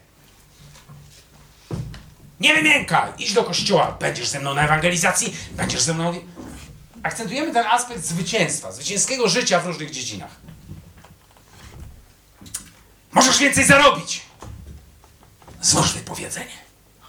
Nie wymiękaj, idź do kościoła, będziesz ze mną na ewangelizacji, będziesz ze mną... Akcentujemy ten aspekt zwycięstwa, zwycięskiego życia w różnych dziedzinach. Możesz więcej zarobić. Złóż wypowiedzenie.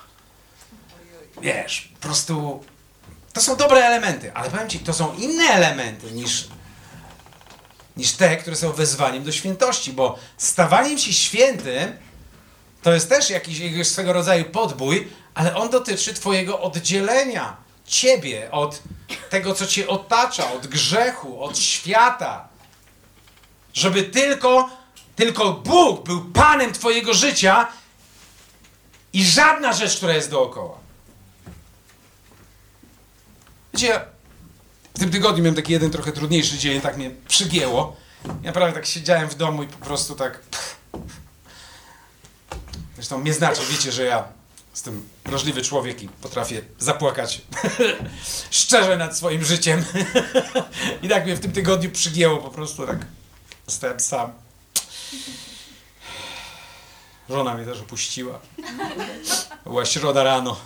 Wiesz, po prostu to są dobre elementy, ale powiem ci, to są inne elementy niż, niż te, które są wezwaniem do świętości, bo stawaniem się świętym to jest też jakiś, jakiś swego rodzaju podbój, ale on dotyczy twojego oddzielenia, ciebie od tego, co cię otacza, od grzechu, od świata. Żeby tylko, tylko Bóg był Panem twojego życia i żadna rzecz, która jest dookoła. Wiecie, W tym tygodniu miałem taki jeden trochę trudniejszy dzień, tak mnie przygięło. Ja prawie tak siedziałem w domu i po prostu tak... Zresztą mnie znaczy, wiecie, że ja jestem wrażliwy człowiek i potrafię zapłakać szczerze nad swoim życiem. I tak mnie w tym tygodniu przygięło po prostu, tak zostałem sam. Żona mnie też opuściła. Była środa rano.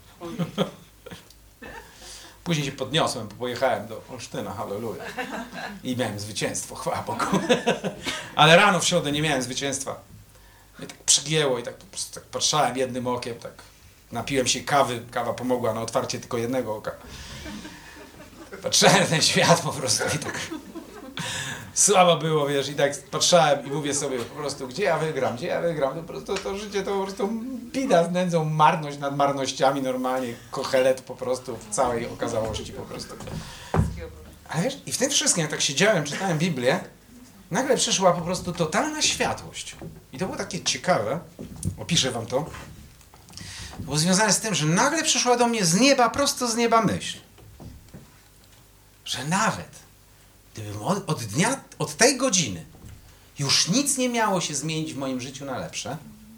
Później się podniosłem, pojechałem do Olsztyna, halleluja. I miałem zwycięstwo, chwała Bogu. Ale rano w środę nie miałem zwycięstwa. Mnie tak przygięło i tak po prostu tak patrzałem jednym okiem, tak napiłem się kawy, kawa pomogła na otwarcie tylko jednego oka. Patrzyłem na ten świat po prostu i tak słabo było, wiesz, i tak patrzałem i mówię sobie po prostu, gdzie ja wygram, gdzie ja wygram, to po prostu to życie to po prostu bida z nędzą, marność nad marnościami, normalnie kochelet po prostu w całej okazałości po prostu. Ale wiesz, i w tym wszystkim, jak tak siedziałem, czytałem Biblię, nagle przyszła po prostu totalna światłość. I to było takie ciekawe, opiszę wam to, to było związane z tym, że nagle przyszła do mnie z nieba, prosto z nieba myśl, że nawet gdybym od, od dnia, od tej godziny już nic nie miało się zmienić w moim życiu na lepsze,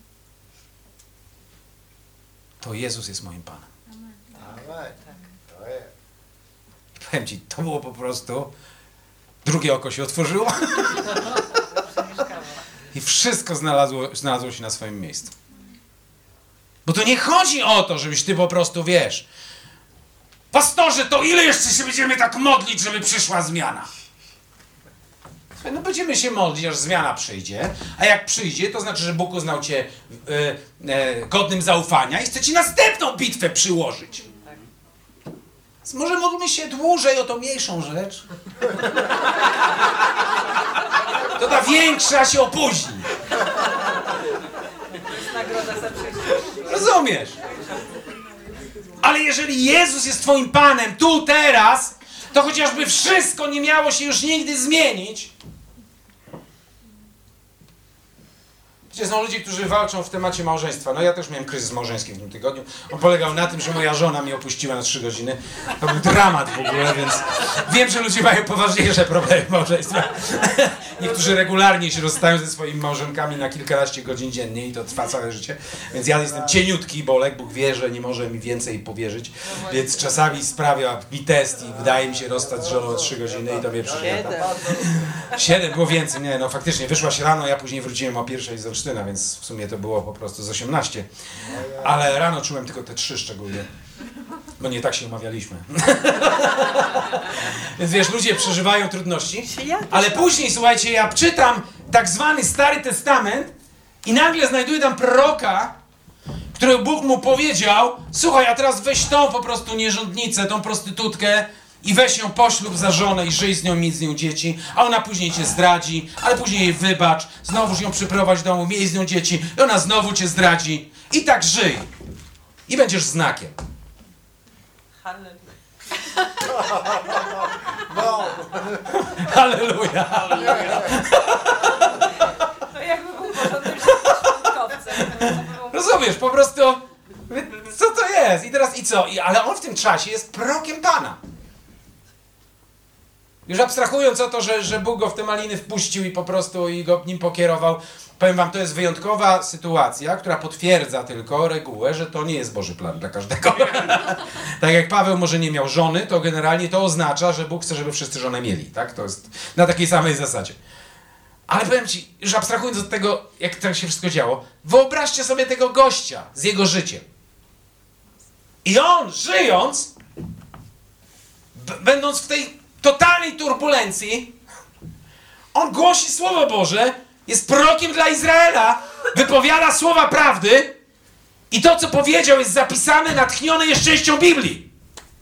to Jezus jest moim Panem. Amen. To jest. I powiem ci, to było po prostu, drugie oko się otworzyło i wszystko znalazło, znalazło się na swoim miejscu. Bo to nie chodzi o to, żebyś ty po prostu, wiesz, pastorze, to ile jeszcze się będziemy tak modlić, żeby przyszła zmiana? No będziemy się modlić, aż zmiana przyjdzie, a jak przyjdzie, to znaczy, że Bóg uznał cię e, e, godnym zaufania i chce ci następną bitwę przyłożyć. Więc może módlmy się dłużej o tą mniejszą rzecz. To ta większa się opóźni. To jest nagroda za przyjście. Rozumiesz? Ale jeżeli Jezus jest twoim Panem tu, teraz, to chociażby wszystko nie miało się już nigdy zmienić. Wiecie, są ludzie, którzy walczą w temacie małżeństwa. No ja też miałem kryzys małżeński w tym tygodniu. On polegał na tym, że moja żona mnie opuściła na trzy godziny. To był dramat w ogóle, więc wiem, że ludzie mają poważniejsze problemy w małżeństwie. Niektórzy regularnie się rozstają ze swoimi małżonkami na kilkanaście godzin dziennie i to trwa całe życie. Więc ja jestem cieniutki, bo Olek Bóg wie, że nie może mi więcej powierzyć. Więc czasami sprawia mi test i wydaje mi się rozstać z żoną o trzy godziny i to mnie przyjęta. Siedem było więcej, nie, no faktycznie. Wyszłaś rano, ja później wróciłem o pierwszej z Olsztyna, więc w sumie to było po prostu z osiemnaście. Ale rano czułem tylko te trzy szczególnie. Bo nie tak się umawialiśmy. Więc wiesz, ludzie przeżywają trudności, ale później, słuchajcie, ja czytam tak zwany Stary Testament i nagle znajduję tam proroka, który Bóg mu powiedział, słuchaj, a teraz weź tą po prostu nierządnicę, tą prostytutkę i weź ją poślub za żonę i żyj z nią, mieć z nią dzieci, a ona później cię zdradzi, ale później jej wybacz, znowuż ją przyprowadź do domu, miej z nią dzieci i ona znowu cię zdradzi i tak żyj. I będziesz znakiem. Halleluja. No. Halleluja. No jakby był porządnym środkowcem. Rozumiesz, po prostu, co to jest? I teraz i co? I, ale on w tym czasie jest prorokiem Pana. Już abstrahując o to, że, że Bóg go w te maliny wpuścił i po prostu i go nim pokierował, powiem wam, to jest wyjątkowa sytuacja, która potwierdza tylko regułę, że to nie jest Boży plan dla każdego. Tak jak Paweł może nie miał żony, to generalnie to oznacza, że Bóg chce, żeby wszyscy żonę mieli. Tak? To jest na takiej samej zasadzie. Ale powiem ci, już abstrahując od tego, jak tak się wszystko działo, wyobraźcie sobie tego gościa z jego życiem. I on, żyjąc, b- będąc w tej totalnej turbulencji, on głosi Słowo Boże, jest prorokiem dla Izraela, wypowiada słowa prawdy i to, co powiedział, jest zapisane, natchnione jest częścią Biblii.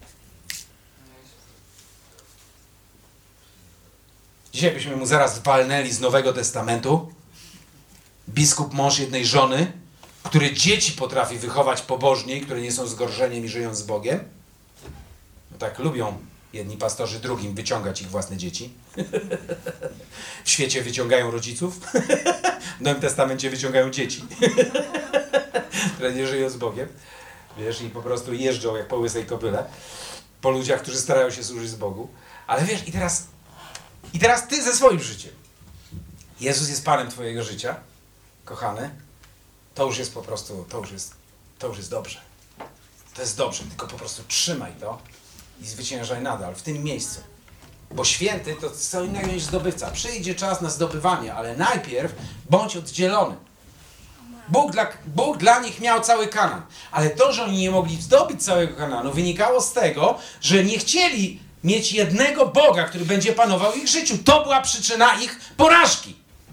Dzisiaj byśmy mu zaraz walnęli z Nowego Testamentu. Biskup, mąż jednej żony, który dzieci potrafi wychować pobożnie, które nie są zgorszeniem i żyją z Bogiem. No tak lubią jedni pastorzy drugim wyciągać ich własne dzieci. W świecie wyciągają rodziców. W Nowym Testamencie wyciągają dzieci, które nie żyją z Bogiem. Wiesz, i po prostu jeżdżą jak po łysej kobyle. po ludziach, którzy starają się służyć Bogu. Ale wiesz, i teraz, i teraz ty ze swoim życiem. Jezus jest Panem twojego życia, kochany. To już jest po prostu, to już jest, to już jest dobrze. To jest dobrze, tylko po prostu trzymaj to i zwyciężaj nadal w tym miejscu. Bo święty to co innego niż zdobywca. Przyjdzie czas na zdobywanie, ale najpierw bądź oddzielony. Bóg dla, Bóg dla nich miał cały Kanaan. Ale to, że oni nie mogli zdobyć całego Kanaanu, wynikało z tego, że nie chcieli mieć jednego Boga, który będzie panował w ich życiu. To była przyczyna ich porażki.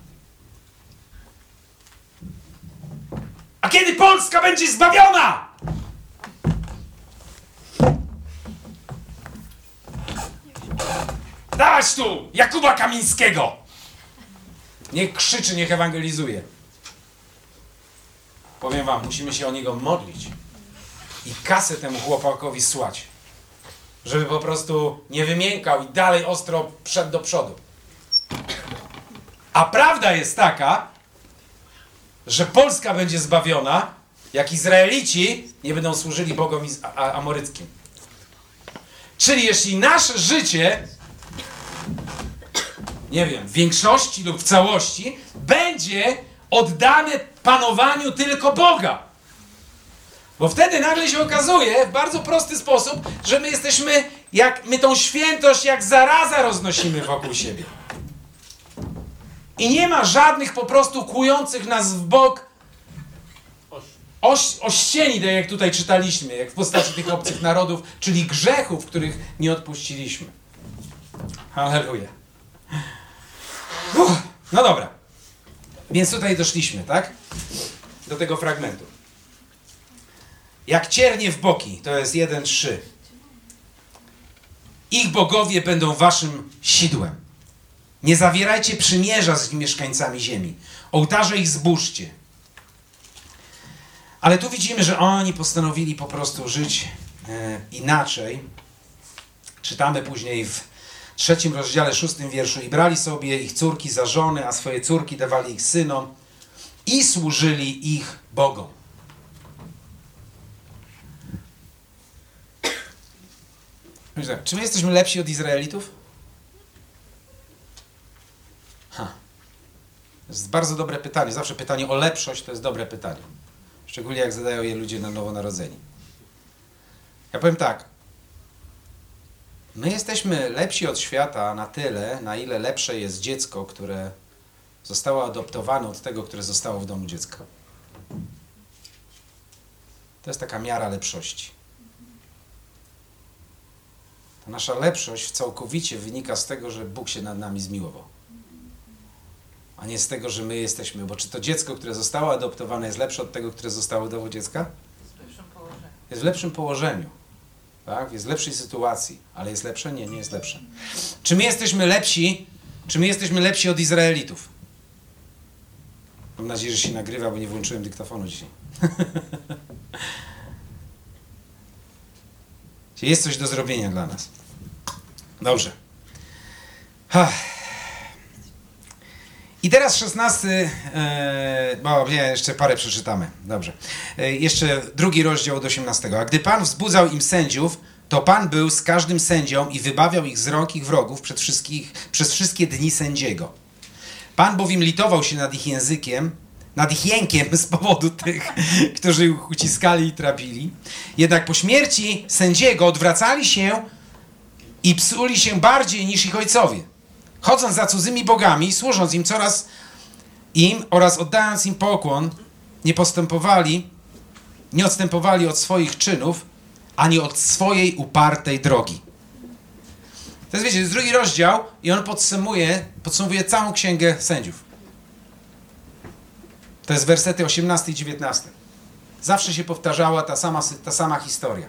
A kiedy Polska będzie zbawiona? Dawać tu Jakuba Kamińskiego! Niech krzyczy, niech ewangelizuje. Powiem wam, musimy się o niego modlić i kasę temu chłopakowi słać, żeby po prostu nie wymiękał i dalej ostro szedł do przodu. A prawda jest taka, że Polska będzie zbawiona, jak Izraelici nie będą służyli bogom amoryckim. Czyli jeśli nasze życie, nie wiem, w większości lub w całości będzie oddane panowaniu tylko Boga. Bo wtedy nagle się okazuje w bardzo prosty sposób, że my jesteśmy, jak my tą świętość jak zaraza roznosimy wokół siebie. I nie ma żadnych po prostu kłujących nas w bok oś, ościeni, tak jak tutaj czytaliśmy, jak w postaci tych obcych narodów, czyli grzechów, których nie odpuściliśmy. Halleluja. Uff, no dobra. Więc tutaj doszliśmy, tak? Do tego fragmentu. Jak ciernie w boki, to jest jeden trzy. Ich bogowie będą waszym sidłem. Nie zawierajcie przymierza z mieszkańcami ziemi. Ołtarze ich zburzcie. Ale tu widzimy, że oni postanowili po prostu żyć e, inaczej. Czytamy później w trzecim rozdziale, szóstym wierszu. I brali sobie ich córki za żony, a swoje córki dawali ich synom i służyli ich bogom. Czy my jesteśmy lepsi od Izraelitów? Ha. To jest bardzo dobre pytanie. Zawsze pytanie o lepszość to jest dobre pytanie. Szczególnie jak zadają je ludzie na nowonarodzeni. Ja powiem tak. My jesteśmy lepsi od świata na tyle, na ile lepsze jest dziecko, które zostało adoptowane od tego, które zostało w domu dziecka. To jest taka miara lepszości. Ta nasza lepszość całkowicie wynika z tego, że Bóg się nad nami zmiłował. A nie z tego, że my jesteśmy. Bo czy to dziecko, które zostało adoptowane, jest lepsze od tego, które zostało w domu dziecka? Jest w lepszym położeniu. Jest w lepszym położeniu. Tak? Jest w lepszej sytuacji. Ale jest lepsze? Nie, nie jest lepsze. Czy my jesteśmy lepsi? Czy my jesteśmy lepsi od Izraelitów? Mam nadzieję, że się nagrywa, bo nie włączyłem dyktafonu dzisiaj. Jest coś do zrobienia dla nas. Dobrze. I teraz szesnasty, e, bo nie, jeszcze parę przeczytamy. Dobrze. E, jeszcze drugi rozdział od osiemnastego. A gdy Pan wzbudzał im sędziów, to Pan był z każdym sędzią i wybawiał ich z rąk ich wrogów przed wszystkich, przez wszystkie dni sędziego. Pan bowiem litował się nad ich językiem, nad ich jękiem z powodu tych, którzy ich uciskali i trapili. Jednak po śmierci sędziego odwracali się i psuli się bardziej niż ich ojcowie. Chodząc za cudzymi bogami, służąc im coraz im oraz oddając im pokłon, nie postępowali, nie odstępowali od swoich czynów, ani od swojej upartej drogi. To jest, wiecie, to jest drugi rozdział i on podsumuje, podsumowuje całą księgę sędziów. To jest wersety osiemnasty i dziewiętnasty. Zawsze się powtarzała ta sama, ta sama historia.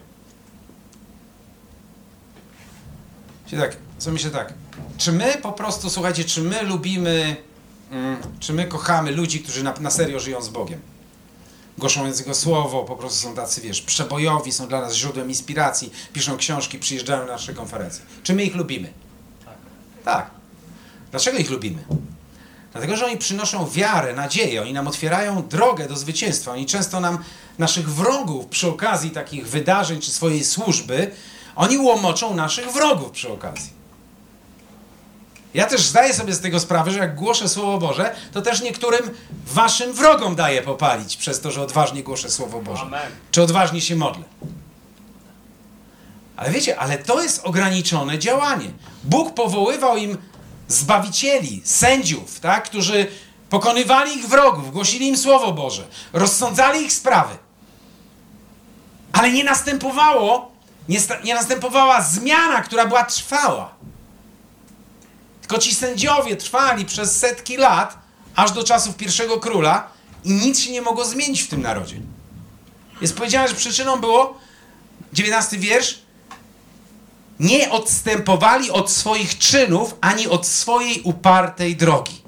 Czyli tak, co myślę tak, czy my po prostu, słuchajcie, czy my lubimy, mm, czy my kochamy ludzi, którzy na, na serio żyją z Bogiem? Głoszą Jego słowo, po prostu są tacy, wiesz, przebojowi, są dla nas źródłem inspiracji, piszą książki, przyjeżdżają na nasze konferencje. Czy my ich lubimy? Tak. Tak. Dlaczego ich lubimy? Dlatego, że oni przynoszą wiarę, nadzieję, oni nam otwierają drogę do zwycięstwa. Oni często nam, naszych wrogów, przy okazji takich wydarzeń czy swojej służby, Oni łomoczą naszych wrogów przy okazji. Ja też zdaję sobie z tego sprawę, że jak głoszę Słowo Boże, to też niektórym waszym wrogom daję popalić przez to, że odważnie głoszę Słowo Boże. Amen. Czy odważnie się modlę. Ale wiecie, ale to jest ograniczone działanie. Bóg powoływał im zbawicieli, sędziów, tak, którzy pokonywali ich wrogów, głosili im Słowo Boże, rozsądzali ich sprawy. Ale nie następowało, nie, sta, nie następowała zmiana, która była trwała. Tylko ci sędziowie trwali przez setki lat, aż do czasów pierwszego króla i nic się nie mogło zmienić w tym narodzie. Jest powiedziane, że przyczyną było, dziewiętnasty wiersz, nie odstępowali od swoich czynów, ani od swojej upartej drogi.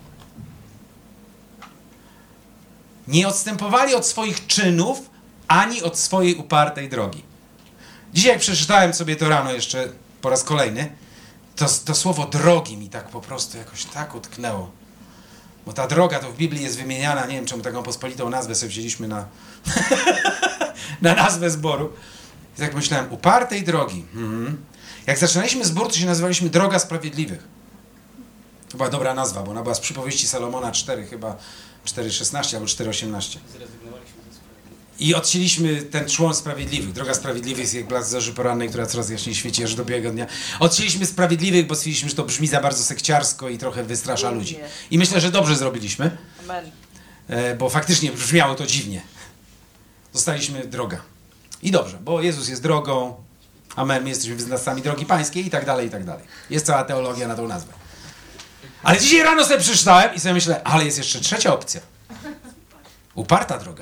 Nie odstępowali od swoich czynów, ani od swojej upartej drogi. Dzisiaj jak przeczytałem sobie to rano jeszcze po raz kolejny, to, to słowo drogi mi tak po prostu jakoś tak utknęło. Bo ta droga to w Biblii jest wymieniana, nie wiem czemu taką pospolitą nazwę sobie wzięliśmy na, na nazwę zboru. I tak myślałem, upartej drogi. Mhm. Jak zaczynaliśmy zbór, to się nazywaliśmy Droga Sprawiedliwych. To była dobra nazwa, bo ona była z przypowieści Salomona cztery, chyba cztery szesnaście albo cztery osiemnaście. Zrezygnowaliśmy ze sprawiedliwych. I odcięliśmy ten człon Sprawiedliwych. Droga Sprawiedliwych jest jak blask zorzy porannej, która coraz jaśniej świeci aż do białego dnia. Odcięliśmy Sprawiedliwych, bo stwierdziliśmy, że to brzmi za bardzo sekciarsko i trochę wystrasza ludzi. I myślę, że dobrze zrobiliśmy, Amen. e, bo faktycznie brzmiało to dziwnie. Zostaliśmy droga. I dobrze, bo Jezus jest drogą, amen, my jesteśmy wyznawcami drogi pańskiej i tak dalej, i tak dalej. Jest cała teologia na tą nazwę. Ale dzisiaj rano sobie przeczytałem i sobie myślę, ale jest jeszcze trzecia opcja. Uparta droga.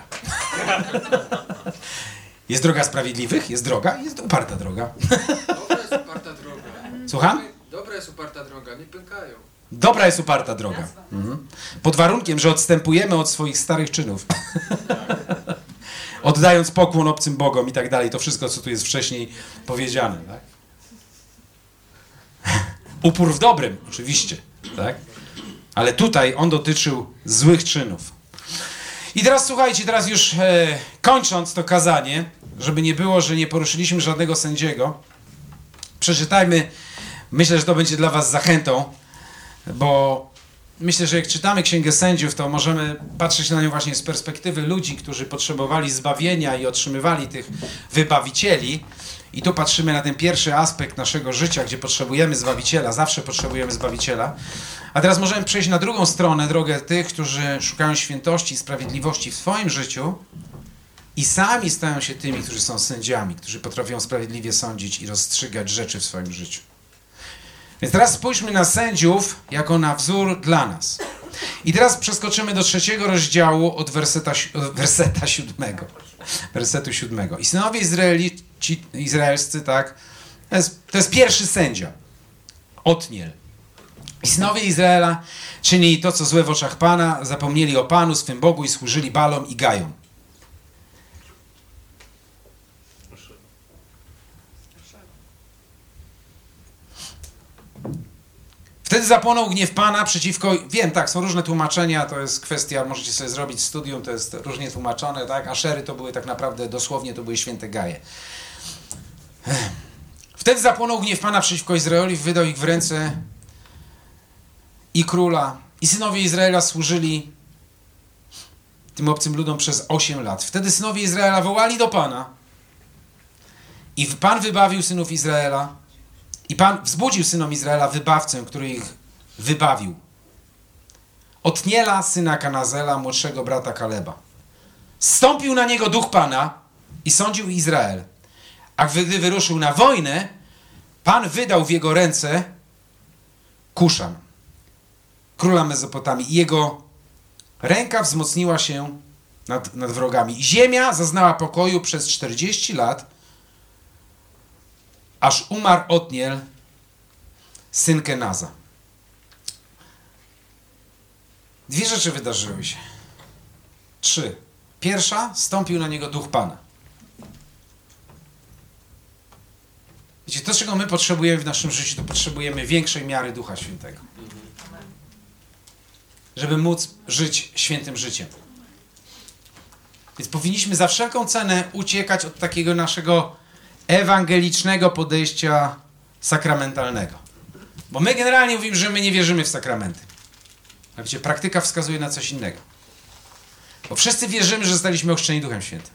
Jest droga sprawiedliwych, jest droga i jest uparta droga. Dobra jest uparta droga. Słucham? Dobra jest uparta droga, nie pękają. Dobra jest uparta droga. Mhm. Pod warunkiem, że odstępujemy od swoich starych czynów. Oddając pokłon obcym bogom i tak dalej. To wszystko, co tu jest wcześniej powiedziane. Tak? Upór w dobrym, oczywiście. Tak? Ale tutaj on dotyczył złych czynów. I teraz słuchajcie, teraz już e, kończąc to kazanie, żeby nie było, że nie poruszyliśmy żadnego sędziego, przeczytajmy, myślę, że to będzie dla was zachętą, bo myślę, że jak czytamy Księgę Sędziów, to możemy patrzeć na nią właśnie z perspektywy ludzi, którzy potrzebowali zbawienia i otrzymywali tych wybawicieli. I tu patrzymy na ten pierwszy aspekt naszego życia, gdzie potrzebujemy Zbawiciela, zawsze potrzebujemy Zbawiciela. A teraz możemy przejść na drugą stronę, drogę tych, którzy szukają świętości i sprawiedliwości w swoim życiu i sami stają się tymi, którzy są sędziami, którzy potrafią sprawiedliwie sądzić i rozstrzygać rzeczy w swoim życiu. Więc teraz spójrzmy na sędziów jako na wzór dla nas. I teraz przeskoczymy do trzeciego rozdziału od werseta, od werseta siódmego. Wersetu siódmego. I synowie Izraelici, izraelscy, tak, to jest, to jest pierwszy sędzia. Otniel. I synowie Izraela czynili to, co złe w oczach Pana, zapomnieli o Panu, swym Bogu i służyli Balom i Gajom. Wtedy zapłonął gniew Pana przeciwko... Wiem, tak, są różne tłumaczenia, to jest kwestia, możecie sobie zrobić studium, to jest różnie tłumaczone, tak? Aszery to były tak naprawdę, dosłownie to były święte gaje. Wtedy zapłonął gniew Pana przeciwko Izraelowi, wydał ich w ręce i króla. I synowie Izraela służyli tym obcym ludom przez osiem lat. Wtedy synowie Izraela wołali do Pana i Pan wybawił synów Izraela. I Pan wzbudził synom Izraela wybawcę, który ich wybawił. Otniela, syna Kanazela, młodszego brata Kaleba. Zstąpił na niego duch Pana i sądził Izrael. A gdy wyruszył na wojnę, Pan wydał w jego ręce Kuszan, króla Mezopotamii. I jego ręka wzmocniła się nad, nad wrogami. I ziemia zaznała pokoju przez czterdzieści lat, aż umarł Otniel, syn Kenaza. Dwie rzeczy wydarzyły się. Trzy. Pierwsza, stąpił na niego duch Pana. Wiecie, to, czego my potrzebujemy w naszym życiu, to potrzebujemy większej miary Ducha Świętego. Żeby móc żyć świętym życiem. Więc powinniśmy za wszelką cenę uciekać od takiego naszego ewangelicznego podejścia sakramentalnego. Bo my generalnie mówimy, że my nie wierzymy w sakramenty. A wiecie, praktyka wskazuje na coś innego. Bo wszyscy wierzymy, że zostaliśmy ochrzczeni Duchem Świętym.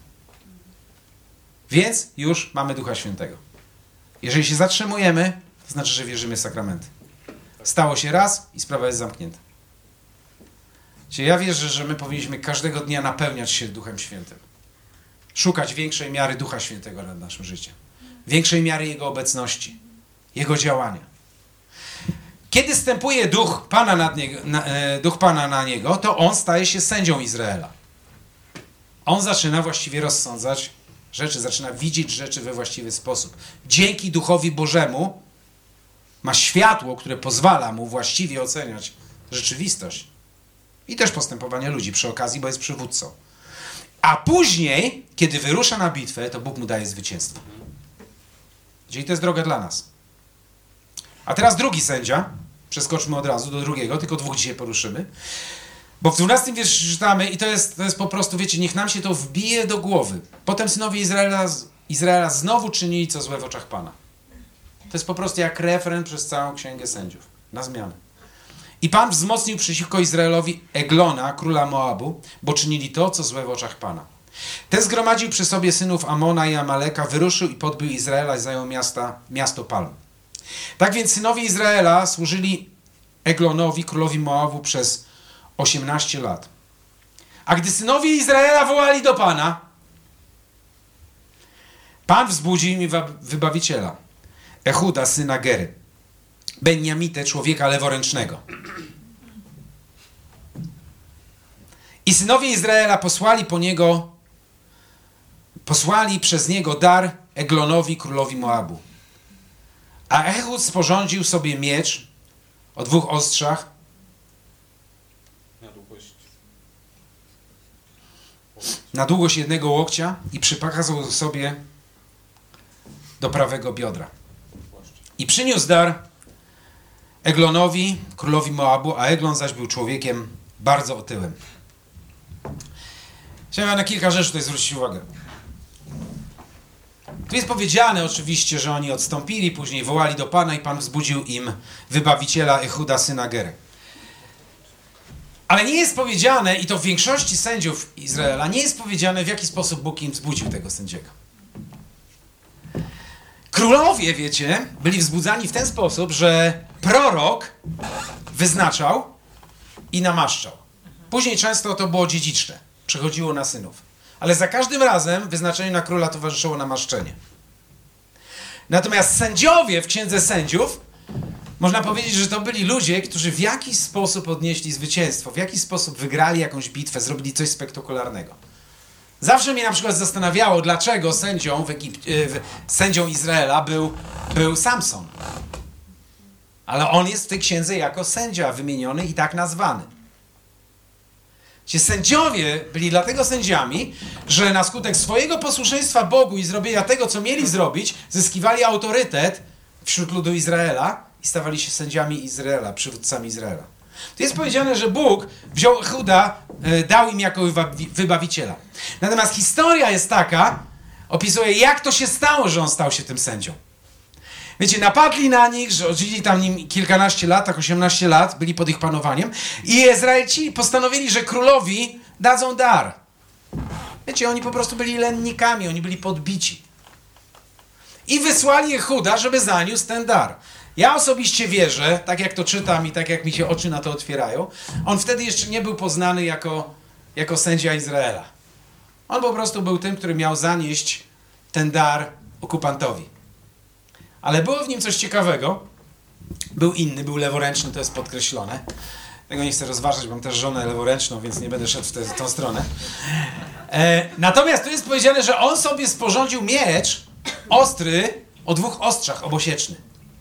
Więc już mamy Ducha Świętego. Jeżeli się zatrzymujemy, to znaczy, że wierzymy w sakramenty. Stało się raz i sprawa jest zamknięta. Czyli ja wierzę, że my powinniśmy każdego dnia napełniać się Duchem Świętym. Szukać większej miary Ducha Świętego nad naszym życiem. Większej miary Jego obecności. Jego działania. Kiedy stępuje Duch Pana, nad niego, na, e, Duch Pana na Niego, to On staje się sędzią Izraela. On zaczyna właściwie rozsądzać rzeczy, zaczyna widzieć rzeczy we właściwy sposób. Dzięki Duchowi Bożemu ma światło, które pozwala mu właściwie oceniać rzeczywistość i też postępowanie ludzi przy okazji, bo jest przywódcą. A później, kiedy wyrusza na bitwę, to Bóg mu daje zwycięstwo. Czyli to jest droga dla nas. A teraz drugi sędzia. Przeskoczmy od razu do drugiego, tylko dwóch dzisiaj poruszymy. Bo w dwunastym wierszu czytamy i to jest, to jest po prostu, wiecie, niech nam się to wbije do głowy. Potem synowie Izraela, Izraela znowu czynili co złe w oczach Pana. To jest po prostu jak refren przez całą Księgę Sędziów. Na zmianę. I Pan wzmocnił przeciwko Izraelowi Eglona, króla Moabu, bo czynili to, co złe w oczach Pana. Ten zgromadził przy sobie synów Amona i Amaleka, wyruszył i podbił Izraela i zajął miasta, miasto Palm. Tak więc synowie Izraela służyli Eglonowi, królowi Moabu, przez osiemnaście lat. A gdy synowie Izraela wołali do Pana, Pan wzbudził im wybawiciela, Ehuda, syna Gery, Benjamitę, człowieka leworęcznego. I synowie Izraela posłali po niego, posłali przez niego dar Eglonowi, królowi Moabu. A Ehud sporządził sobie miecz o dwóch ostrzach Na długość. na długość jednego łokcia i przypakazał sobie do prawego biodra. I przyniósł dar Eglonowi, królowi Moabu, a Eglon zaś był człowiekiem bardzo otyłym. Chciałem na kilka rzeczy tutaj zwrócić uwagę. Tu jest powiedziane oczywiście, że oni odstąpili, później wołali do Pana i Pan wzbudził im wybawiciela Ehuda, syna Gery. Ale nie jest powiedziane, i to w większości sędziów Izraela, nie jest powiedziane, w jaki sposób Bóg im wzbudził tego sędziego. Królowie, wiecie, byli wzbudzani w ten sposób, że prorok wyznaczał i namaszczał. Później często to było dziedziczne. Przechodziło na synów. Ale za każdym razem wyznaczeniu na króla towarzyszyło namaszczenie. Natomiast sędziowie w Księdze Sędziów, można powiedzieć, że to byli ludzie, którzy w jakiś sposób odnieśli zwycięstwo, w jakiś sposób wygrali jakąś bitwę, zrobili coś spektakularnego. Zawsze mnie na przykład zastanawiało, dlaczego sędzią, w Egip- w, sędzią Izraela był, był Samson. Ale on jest w tej księdze jako sędzia wymieniony i tak nazwany. Ci sędziowie byli dlatego sędziami, że na skutek swojego posłuszeństwa Bogu i zrobienia tego, co mieli zrobić, zyskiwali autorytet wśród ludu Izraela i stawali się sędziami Izraela, przywódcami Izraela. Tu jest powiedziane, że Bóg wziął Ehuda, dał im jako wybawiciela. Natomiast historia jest taka, opisuje, jak to się stało, że on stał się tym sędzią. Wiecie, napadli na nich, że odżyli tam nim kilkanaście lat, tak osiemnaście lat, byli pod ich panowaniem i Izraelci postanowili, że królowi dadzą dar. Wiecie, oni po prostu byli lennikami, oni byli podbici. I wysłali Ehuda, żeby zaniósł ten dar. Ja osobiście wierzę, tak jak to czytam i tak jak mi się oczy na to otwierają, on wtedy jeszcze nie był poznany jako, jako sędzia Izraela. On po prostu był tym, który miał zanieść ten dar okupantowi. Ale było w nim coś ciekawego. Był inny, był leworęczny, to jest podkreślone. Tego nie chcę rozważać, mam też żonę leworęczną, więc nie będę szedł w, te, w tą stronę. E, natomiast tu jest powiedziane, że on sobie sporządził miecz ostry o dwóch ostrzach, obosieczny.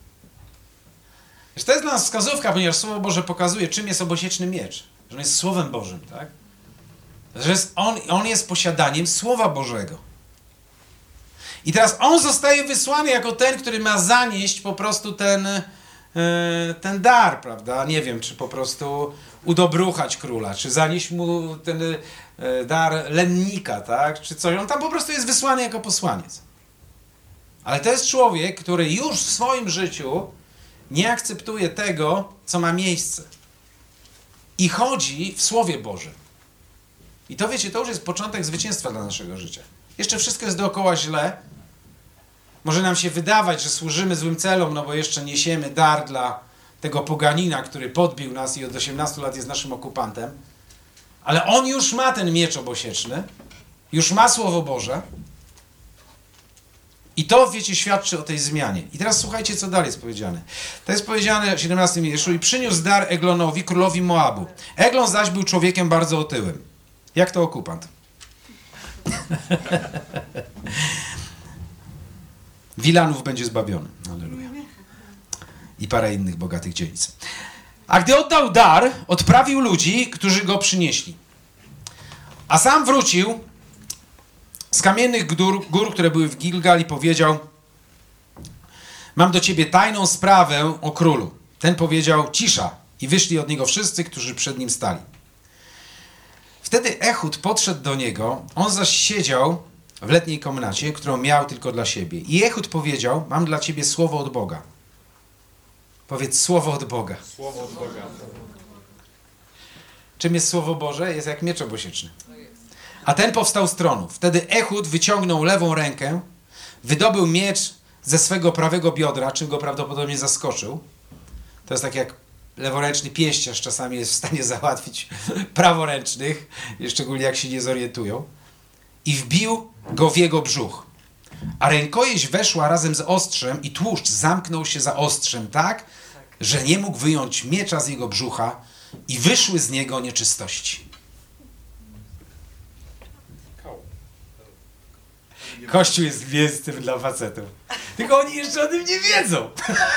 To jest dla nas wskazówka, ponieważ Słowo Boże pokazuje, czym jest obosieczny miecz. Że on jest Słowem Bożym, tak? Że jest, on, on jest posiadaniem Słowa Bożego. I teraz on zostaje wysłany jako ten, który ma zanieść po prostu ten, yy, ten dar, prawda? Nie wiem, czy po prostu udobruchać króla, czy zanieść mu ten yy, dar lennika, tak? Czy coś. On tam po prostu jest wysłany jako posłaniec. Ale to jest człowiek, który już w swoim życiu nie akceptuje tego, co ma miejsce. I chodzi w Słowie Bożym. I to wiecie, to już jest początek zwycięstwa dla naszego życia. Jeszcze wszystko jest dookoła źle. Może nam się wydawać, że służymy złym celom, no bo jeszcze niesiemy dar dla tego poganina, który podbił nas i od osiemnastu lat jest naszym okupantem. Ale on już ma ten miecz obosieczny, już ma Słowo Boże. I to, wiecie, świadczy o tej zmianie. I teraz słuchajcie, co dalej jest powiedziane. To jest powiedziane w siedemnastym wierszu. I przyniósł dar Eglonowi, królowi Moabu. Eglon zaś był człowiekiem bardzo otyłym. Jak to okupant? Wilanów będzie zbawiony. Alleluja. I parę innych bogatych dzielnic. A gdy oddał dar, odprawił ludzi, którzy go przynieśli. A sam wrócił z kamiennych gór, gór, które były w Gilgal i powiedział: mam do ciebie tajną sprawę o królu. Ten powiedział: cisza. I wyszli od niego wszyscy, którzy przed nim stali. Wtedy Ehud podszedł do niego, on zaś siedział w letniej komnacie, którą miał tylko dla siebie. I Ehud powiedział: mam dla ciebie słowo od Boga. Powiedz: słowo od Boga. Słowo od Boga. Czym jest Słowo Boże? Jest jak miecz obosieczny. A ten powstał z tronu. Wtedy Ehud wyciągnął lewą rękę, wydobył miecz ze swego prawego biodra, czym go prawdopodobnie zaskoczył. To jest tak jak leworęczny pieściarz czasami jest w stanie załatwić praworęcznych, szczególnie jak się nie zorientują. I wbił go w jego brzuch. A rękojeść weszła razem z ostrzem i tłuszcz zamknął się za ostrzem tak, że nie mógł wyjąć miecza z jego brzucha i wyszły z niego nieczystości. Kościół jest miejscem dla facetów. Tylko oni jeszcze o tym nie wiedzą.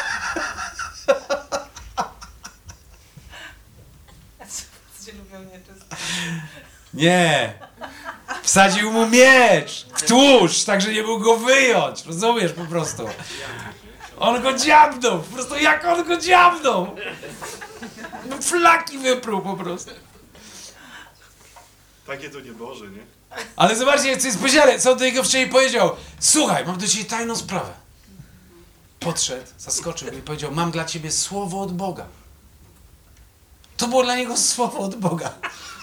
Ludzie lubią nieczysto. Nie. Wsadził mu miecz w tłuszcz, tak że nie mógł go wyjąć. Rozumiesz po prostu. On go dziabnął. Po prostu jak on go dziabnął. Flaki wypruł po prostu. Takie to nieboże, nie? Ale zobaczcie, co jest powiedziane. Co on do niego wcześniej powiedział. Słuchaj, mam do ciebie tajną sprawę. Podszedł, zaskoczył i powiedział: mam dla ciebie słowo od Boga. To było dla niego słowo od Boga.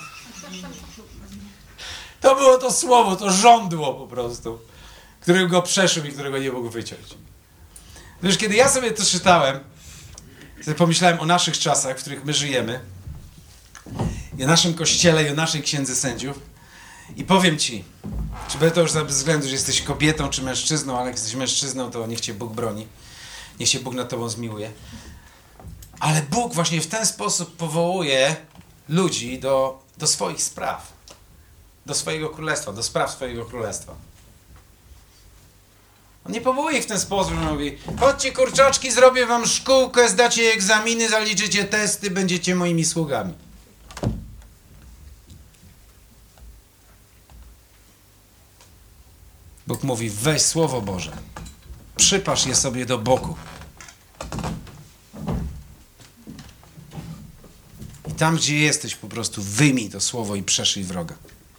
To było to słowo, to żądło po prostu, którym go przeszył i którego nie mógł wyciąć. Wiesz, kiedy ja sobie to czytałem, sobie pomyślałem o naszych czasach, w których my żyjemy, i o naszym kościele, i o naszej księdze sędziów. I powiem ci, czy będę to już bez względu, że jesteś kobietą czy mężczyzną, ale jak jesteś mężczyzną, to niech cię Bóg broni. Niech się Bóg nad tobą zmiłuje. Ale Bóg właśnie w ten sposób powołuje ludzi do, do swoich spraw. Do swojego królestwa, do spraw swojego królestwa. On nie powołuje ich w ten sposób, że mówi: chodźcie kurczaczki, zrobię wam szkółkę, zdacie egzaminy, zaliczycie testy, będziecie moimi sługami. Bóg mówi: weź Słowo Boże, przypasz je sobie do boku. I tam, gdzie jesteś, po prostu wyjmij to Słowo i przeszyj wroga.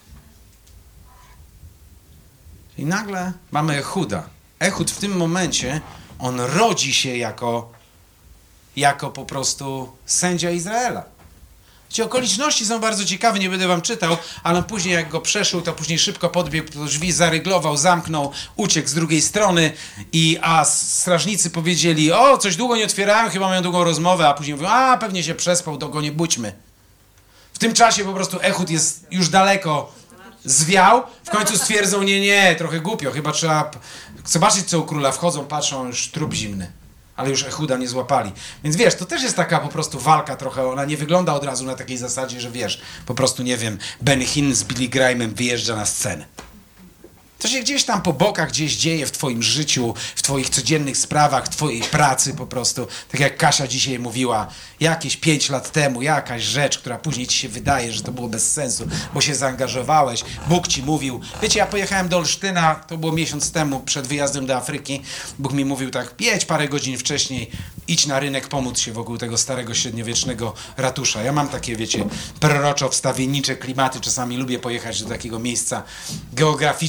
I nagle mamy Ehuda. Ehud w tym momencie, on rodzi się jako, jako po prostu sędzia Izraela. Ci okoliczności są bardzo ciekawe, nie będę wam czytał, ale później jak go przeszył, to później szybko podbiegł do drzwi, zaryglował, zamknął, uciekł z drugiej strony, i a strażnicy powiedzieli: o, coś długo nie otwierają, chyba mają długą rozmowę, a później mówią: a, pewnie się przespał, to go nie budźmy. W tym czasie po prostu Ehud jest już daleko, zwiał, w końcu stwierdzą: nie, nie, trochę głupio, chyba trzeba zobaczyć, co u króla. Wchodzą, patrzą, już trup zimny. Ale już Ehuda nie złapali. Więc wiesz, to też jest taka po prostu walka trochę, ona nie wygląda od razu na takiej zasadzie, że wiesz, po prostu, nie wiem, Ben Hinn z Billy Grahamem wyjeżdża na scenę. To się gdzieś tam po bokach gdzieś dzieje w twoim życiu, w twoich codziennych sprawach, w twojej pracy po prostu. Tak jak Kasia dzisiaj mówiła, jakieś pięć lat temu, jakaś rzecz, która później ci się wydaje, że to było bez sensu, bo się zaangażowałeś, Bóg ci mówił. Wiecie, ja pojechałem do Olsztyna, to było miesiąc temu, przed wyjazdem do Afryki. Bóg mi mówił tak: jedź parę godzin wcześniej, idź na rynek, pomóc się wokół tego starego, średniowiecznego ratusza. Ja mam takie, wiecie, proroczo-wstawiennicze klimaty, czasami lubię pojechać do takiego miejsca geograficznie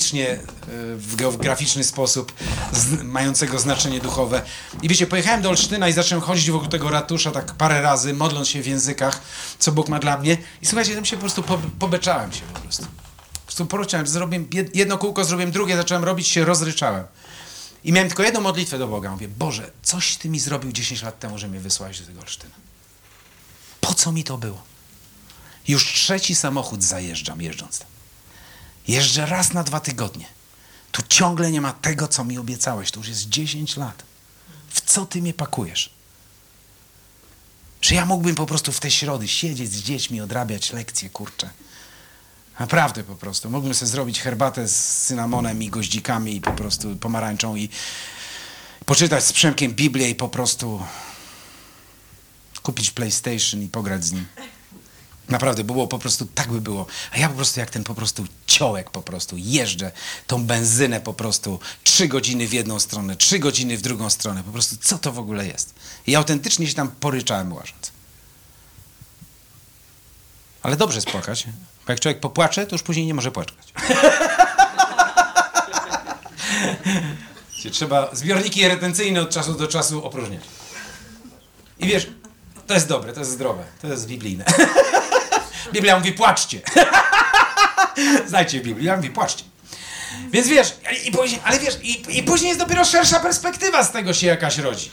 w geograficzny sposób, z, mającego znaczenie duchowe. I wiecie, pojechałem do Olsztyna i zacząłem chodzić wokół tego ratusza tak parę razy, modląc się w językach, co Bóg ma dla mnie. I słuchajcie, tam się po prostu po, pobeczałem się po prostu. Po prostu porzuciłem, zrobiłem jedno kółko, zrobiłem drugie, zacząłem robić się, rozryczałem. I miałem tylko jedną modlitwę do Boga. Mówię, Boże, coś Ty mi zrobił dziesięć lat temu, że mnie wysłałeś do tego Olsztyna. Po co mi to było? Już trzeci samochód zajeżdżam, jeżdżąc tam. Jeżdżę raz na dwa tygodnie. Tu ciągle nie ma tego, co mi obiecałeś. To już jest dziesięć lat. W co Ty mnie pakujesz? Czy ja mógłbym po prostu w te środy siedzieć z dziećmi, odrabiać lekcje, kurczę? Naprawdę po prostu. Mógłbym sobie zrobić herbatę z cynamonem i goździkami i po prostu pomarańczą i poczytać z Przemkiem Biblię i po prostu kupić PlayStation i pograć z nim. Naprawdę, było po prostu, tak by było. A ja po prostu jak ten po prostu ciołek po prostu jeżdżę tą benzynę po prostu trzy godziny w jedną stronę, trzy godziny w drugą stronę. Po prostu co to w ogóle jest? I autentycznie się tam poryczałem łażąc. Ale dobrze jest płakać. Bo jak człowiek popłacze, to już później nie może płaczkać. Trzeba zbiorniki retencyjne od czasu do czasu opróżniać. I wiesz, to jest dobre, to jest zdrowe, to jest biblijne. Biblia mówi, płaczcie. Znajcie Biblię, ja mówię, płaczcie. Więc wiesz, i później, ale wiesz, i, i później jest dopiero szersza perspektywa z tego się jakaś rodzi.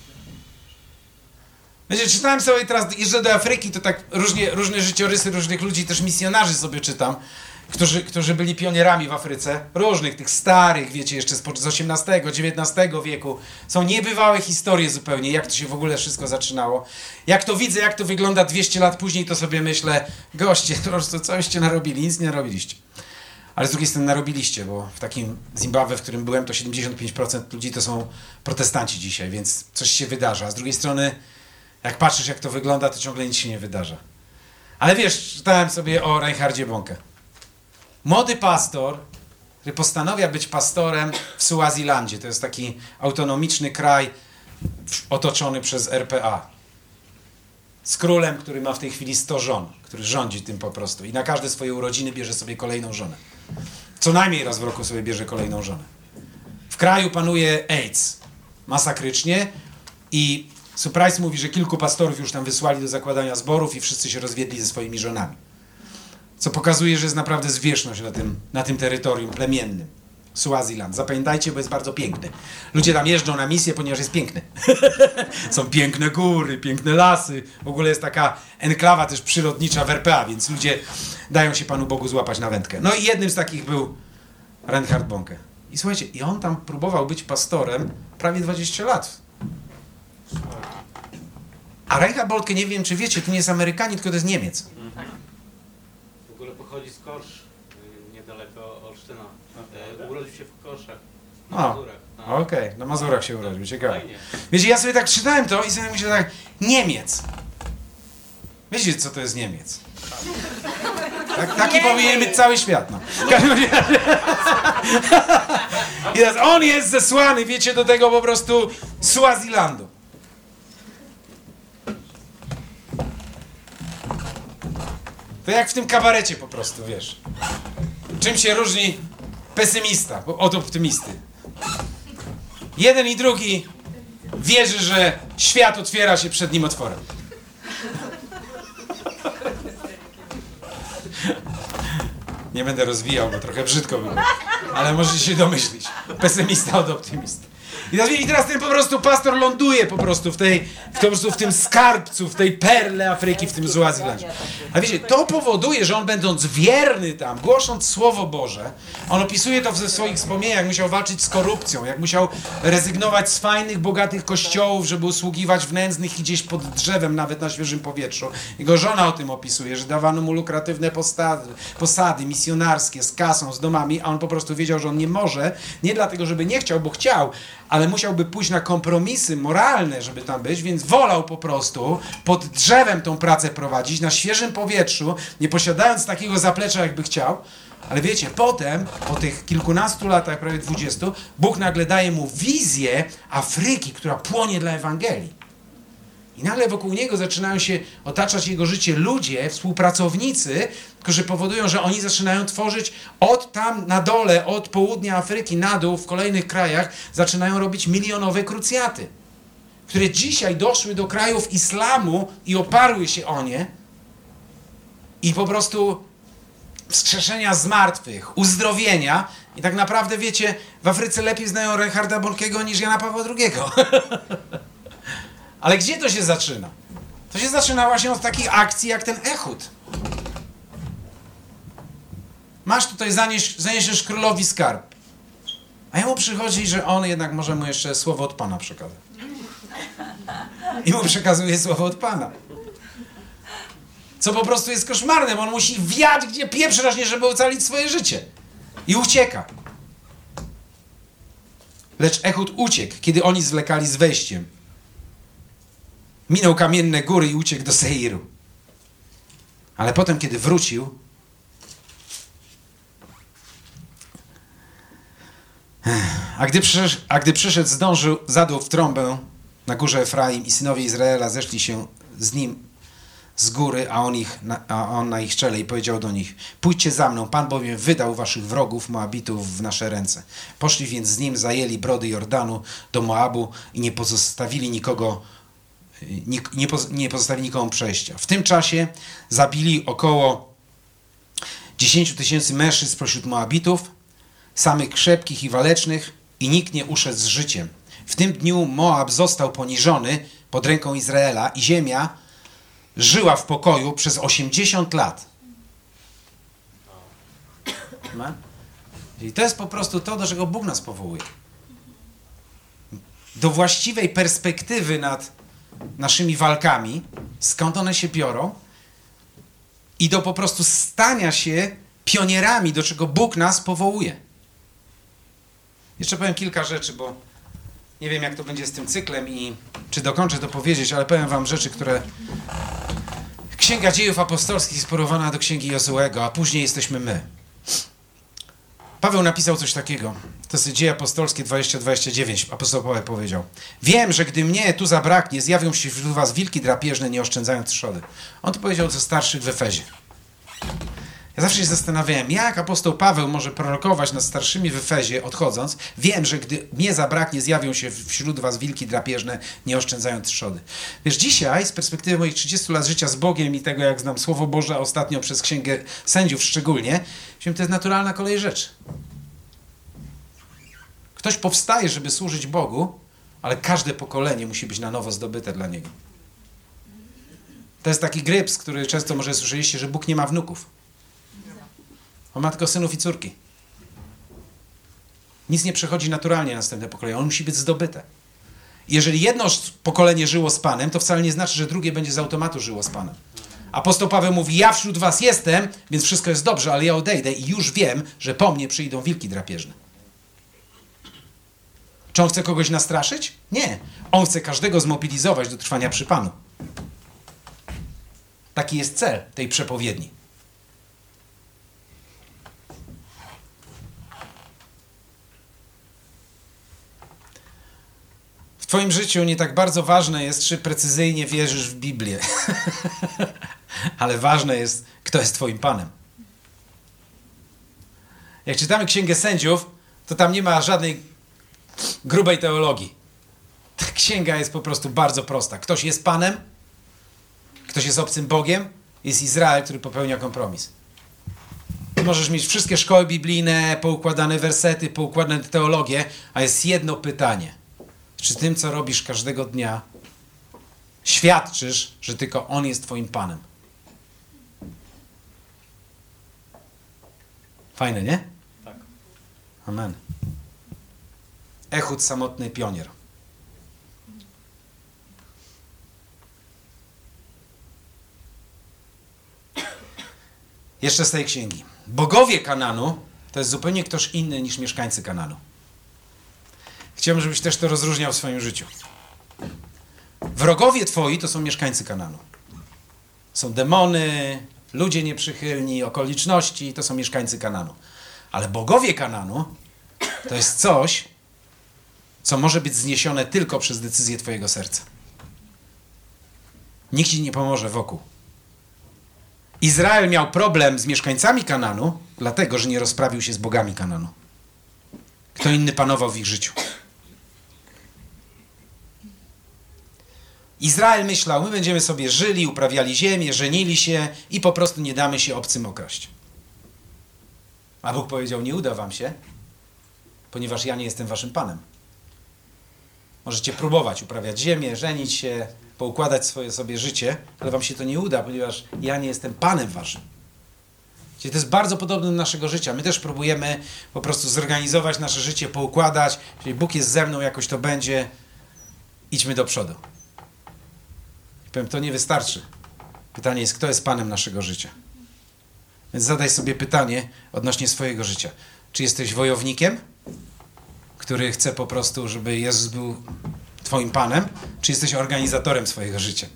Wiecie, czytałem sobie teraz, jeżdżę do Afryki, to tak różnie, różne życiorysy różnych ludzi, też misjonarzy sobie czytam, którzy, którzy byli pionierami w Afryce, różnych, tych starych, wiecie, jeszcze z osiemnastego, dziewiętnastego wieku. Są niebywałe historie zupełnie, jak to się w ogóle wszystko zaczynało. Jak to widzę, jak to wygląda dwieście lat później, to sobie myślę, goście, to po prostu coście narobili, nic nie narobiliście. Ale z drugiej strony narobiliście, bo w takim Zimbabwe, w którym byłem, to siedemdziesiąt pięć procent ludzi to są protestanci dzisiaj, więc coś się wydarza. A z drugiej strony, jak patrzysz, jak to wygląda, to ciągle nic się nie wydarza. Ale wiesz, czytałem sobie o Reinhardzie Bonke. Młody pastor, który postanawia być pastorem w Swazilandzie. To jest taki autonomiczny kraj otoczony przez R P A. Z królem, który ma w tej chwili sto żon, który rządzi tym po prostu. I na każde swoje urodziny bierze sobie kolejną żonę. Co najmniej raz w roku sobie bierze kolejną żonę. W kraju panuje AIDS. Masakrycznie. I Surprise mówi, że kilku pastorów już tam wysłali do zakładania zborów i wszyscy się rozwiedli ze swoimi żonami. Co pokazuje, że jest naprawdę zwierzchność na tym, na tym terytorium plemiennym. Swaziland. Zapamiętajcie, bo jest bardzo piękny. Ludzie tam jeżdżą na misję, ponieważ jest piękny. Są piękne góry, piękne lasy. W ogóle jest taka enklawa też przyrodnicza w R P A, więc ludzie dają się Panu Bogu złapać na wędkę. No i jednym z takich był Reinhard Bonke. I słuchajcie, i on tam próbował być pastorem prawie dwadzieścia lat. A Reinhard Bonke, nie wiem czy wiecie, to nie jest Amerykanin, tylko to jest Niemiec. W ogóle pochodzi z Korsz, y, niedaleko Olsztyna. E, urodził się w Korszach, na O, Mazurach. No. okej, okay. Na Mazurach się urodził, ciekawe. Fajnie. Wiecie, ja sobie tak czytałem to i sobie myślę tak, Niemiec. Wiecie, co to jest Niemiec? Tak, taki powinien być cały świat, no. W każdym razie. I teraz on jest zesłany, wiecie, do tego po prostu Swazilandu. To jak w tym kabarecie po prostu, wiesz. Czym się różni pesymista od optymisty? Jeden i drugi wierzy, że świat otwiera się przed nim otworem. Nie będę rozwijał, bo trochę brzydko było. Ale możecie się domyślić. Pesymista od optymisty. I teraz, I teraz ten po prostu pastor ląduje po prostu w tej, w, po prostu w tym skarbcu, w tej perle Afryki, w tym Swazilandzie. A wiecie, to powoduje, że on będąc wierny tam, głosząc Słowo Boże, on opisuje to w swoich wspomnieniach, jak musiał walczyć z korupcją, jak musiał rezygnować z fajnych, bogatych kościołów, żeby usługiwać w nędznych i gdzieś pod drzewem, nawet na świeżym powietrzu. Jego żona o tym opisuje, że dawano mu lukratywne posady, posady misjonarskie z kasą, z domami, a on po prostu wiedział, że on nie może, nie dlatego, żeby nie chciał, bo chciał, ale musiałby pójść na kompromisy moralne, żeby tam być, więc wolał po prostu pod drzewem tą pracę prowadzić, na świeżym powietrzu, nie posiadając takiego zaplecza, jakby chciał. Ale wiecie, potem, po tych kilkunastu latach, prawie dwudziestu, Bóg nagle daje mu wizję Afryki, która płonie dla Ewangelii. I nagle wokół niego zaczynają się otaczać jego życie ludzie, współpracownicy, którzy powodują, że oni zaczynają tworzyć od tam na dole, od południa Afryki na dół, w kolejnych krajach, zaczynają robić milionowe krucjaty, które dzisiaj doszły do krajów islamu i oparły się o nie i po prostu wskrzeszenia z martwych, uzdrowienia. I tak naprawdę, wiecie, w Afryce lepiej znają Reinharda Bonkiego niż Jana Pawła drugiego. Ale gdzie to się zaczyna? To się zaczyna właśnie od takich akcji jak ten Ehud. Masz tutaj, zanieś, zaniesiesz królowi skarb. A jemu przychodzi, że on jednak może mu jeszcze słowo od Pana przekazać. I mu przekazuje słowo od Pana. Co po prostu jest koszmarne, bo on musi wiać, gdzie pieprz rośnie, żeby ocalić swoje życie. I ucieka. Lecz Ehud uciekł, kiedy oni zwlekali z wejściem. Minął kamienne góry i uciekł do Seiru. Ale potem, kiedy wrócił, a gdy przyszedł, a gdy przyszedł zdążył, zadał w trąbę na górze Efraim i synowie Izraela zeszli się z nim z góry, a on, ich, a on na ich czele i powiedział do nich: pójdźcie za mną, Pan bowiem wydał waszych wrogów, Moabitów, w nasze ręce. Poszli więc z nim, zajęli brody Jordanu do Moabu i nie pozostawili nikogo, nie, nie, poz, nie pozostawili nikomu przejścia. W tym czasie zabili około dziesięciu tysięcy mężczyzn spośród Moabitów, samych krzepkich i walecznych, i nikt nie uszedł z życiem. W tym dniu Moab został poniżony pod ręką Izraela i ziemia żyła w pokoju przez osiemdziesiąt lat. I to jest po prostu to, do czego Bóg nas powołuje. Do właściwej perspektywy nad naszymi walkami, skąd one się biorą, i do po prostu stania się pionierami, do czego Bóg nas powołuje. Jeszcze powiem kilka rzeczy, bo nie wiem, jak to będzie z tym cyklem i czy dokończę to powiedzieć, ale powiem wam rzeczy, które... Księga Dziejów Apostolskich jest porównana do Księgi Jozuego, a później jesteśmy my. Paweł napisał coś takiego. To jest Dzieje Apostolskie dwadzieścia dwadzieścia dziewięć. Apostoł Paweł powiedział: wiem, że gdy mnie tu zabraknie, zjawią się wśród was wilki drapieżne, nie oszczędzając trzody. On to powiedział do starszych w Efezie. Ja zawsze się zastanawiałem, jak apostoł Paweł może prorokować nad starszymi w Efezie, odchodząc. Wiem, że gdy mnie zabraknie, zjawią się wśród was wilki drapieżne, nie oszczędzając trzody. Wiesz, dzisiaj, z perspektywy moich trzydziestu lat życia z Bogiem i tego, jak znam Słowo Boże, a ostatnio przez Księgę Sędziów szczególnie, to jest naturalna kolej rzeczy. Ktoś powstaje, żeby służyć Bogu, ale każde pokolenie musi być na nowo zdobyte dla Niego. To jest taki gryps, który często może słyszeliście, że Bóg nie ma wnuków. On ma tylko synów i córki. Nic nie przychodzi naturalnie na następne pokolenie. On musi być zdobyte. Jeżeli jedno pokolenie żyło z Panem, to wcale nie znaczy, że drugie będzie z automatu żyło z Panem. Apostoł Paweł mówi: ja wśród was jestem, więc wszystko jest dobrze, ale ja odejdę i już wiem, że po mnie przyjdą wilki drapieżne. Czy on chce kogoś nastraszyć? Nie. On chce każdego zmobilizować do trwania przy Panu. Taki jest cel tej przepowiedni. W twoim życiu nie tak bardzo ważne jest, czy precyzyjnie wierzysz w Biblię. Ale ważne jest, kto jest twoim Panem. Jak czytamy Księgę Sędziów, to tam nie ma żadnej grubej teologii. Ta księga jest po prostu bardzo prosta. Ktoś jest Panem, ktoś jest obcym Bogiem, jest Izrael, który popełnia kompromis. Możesz mieć wszystkie szkoły biblijne, poukładane wersety, poukładane teologie, a jest jedno pytanie. Czy tym, co robisz każdego dnia, świadczysz, że tylko On jest twoim Panem? Fajne, nie? Tak. Amen. Ehud, samotny pionier. Jeszcze z tej księgi. Bogowie Kananu to jest zupełnie ktoś inny niż mieszkańcy Kananu. Chciałbym, żebyś też to rozróżniał w swoim życiu. Wrogowie twoi to są mieszkańcy Kananu. Są demony, ludzie nieprzychylni, okoliczności, to są mieszkańcy Kananu. Ale bogowie Kananu to jest coś, co może być zniesione tylko przez decyzję twojego serca. Nikt ci nie pomoże wokół. Izrael miał problem z mieszkańcami Kananu, dlatego, że nie rozprawił się z bogami Kananu. Kto inny panował w ich życiu. Izrael myślał, my będziemy sobie żyli, uprawiali ziemię, żenili się i po prostu nie damy się obcym okraść. A Bóg powiedział, nie uda wam się, ponieważ ja nie jestem waszym Panem. Możecie próbować uprawiać ziemię, żenić się, poukładać swoje sobie życie, ale wam się to nie uda, ponieważ ja nie jestem Panem waszym. Czyli to jest bardzo podobne do naszego życia. My też próbujemy po prostu zorganizować nasze życie, poukładać. Czyli Bóg jest ze mną, jakoś to będzie. Idźmy do przodu. I powiem, to nie wystarczy. Pytanie jest, kto jest Panem naszego życia? Więc zadaj sobie pytanie odnośnie swojego życia. Czy jesteś wojownikiem, który chce po prostu, żeby Jezus był twoim Panem? Czy jesteś organizatorem swojego życia?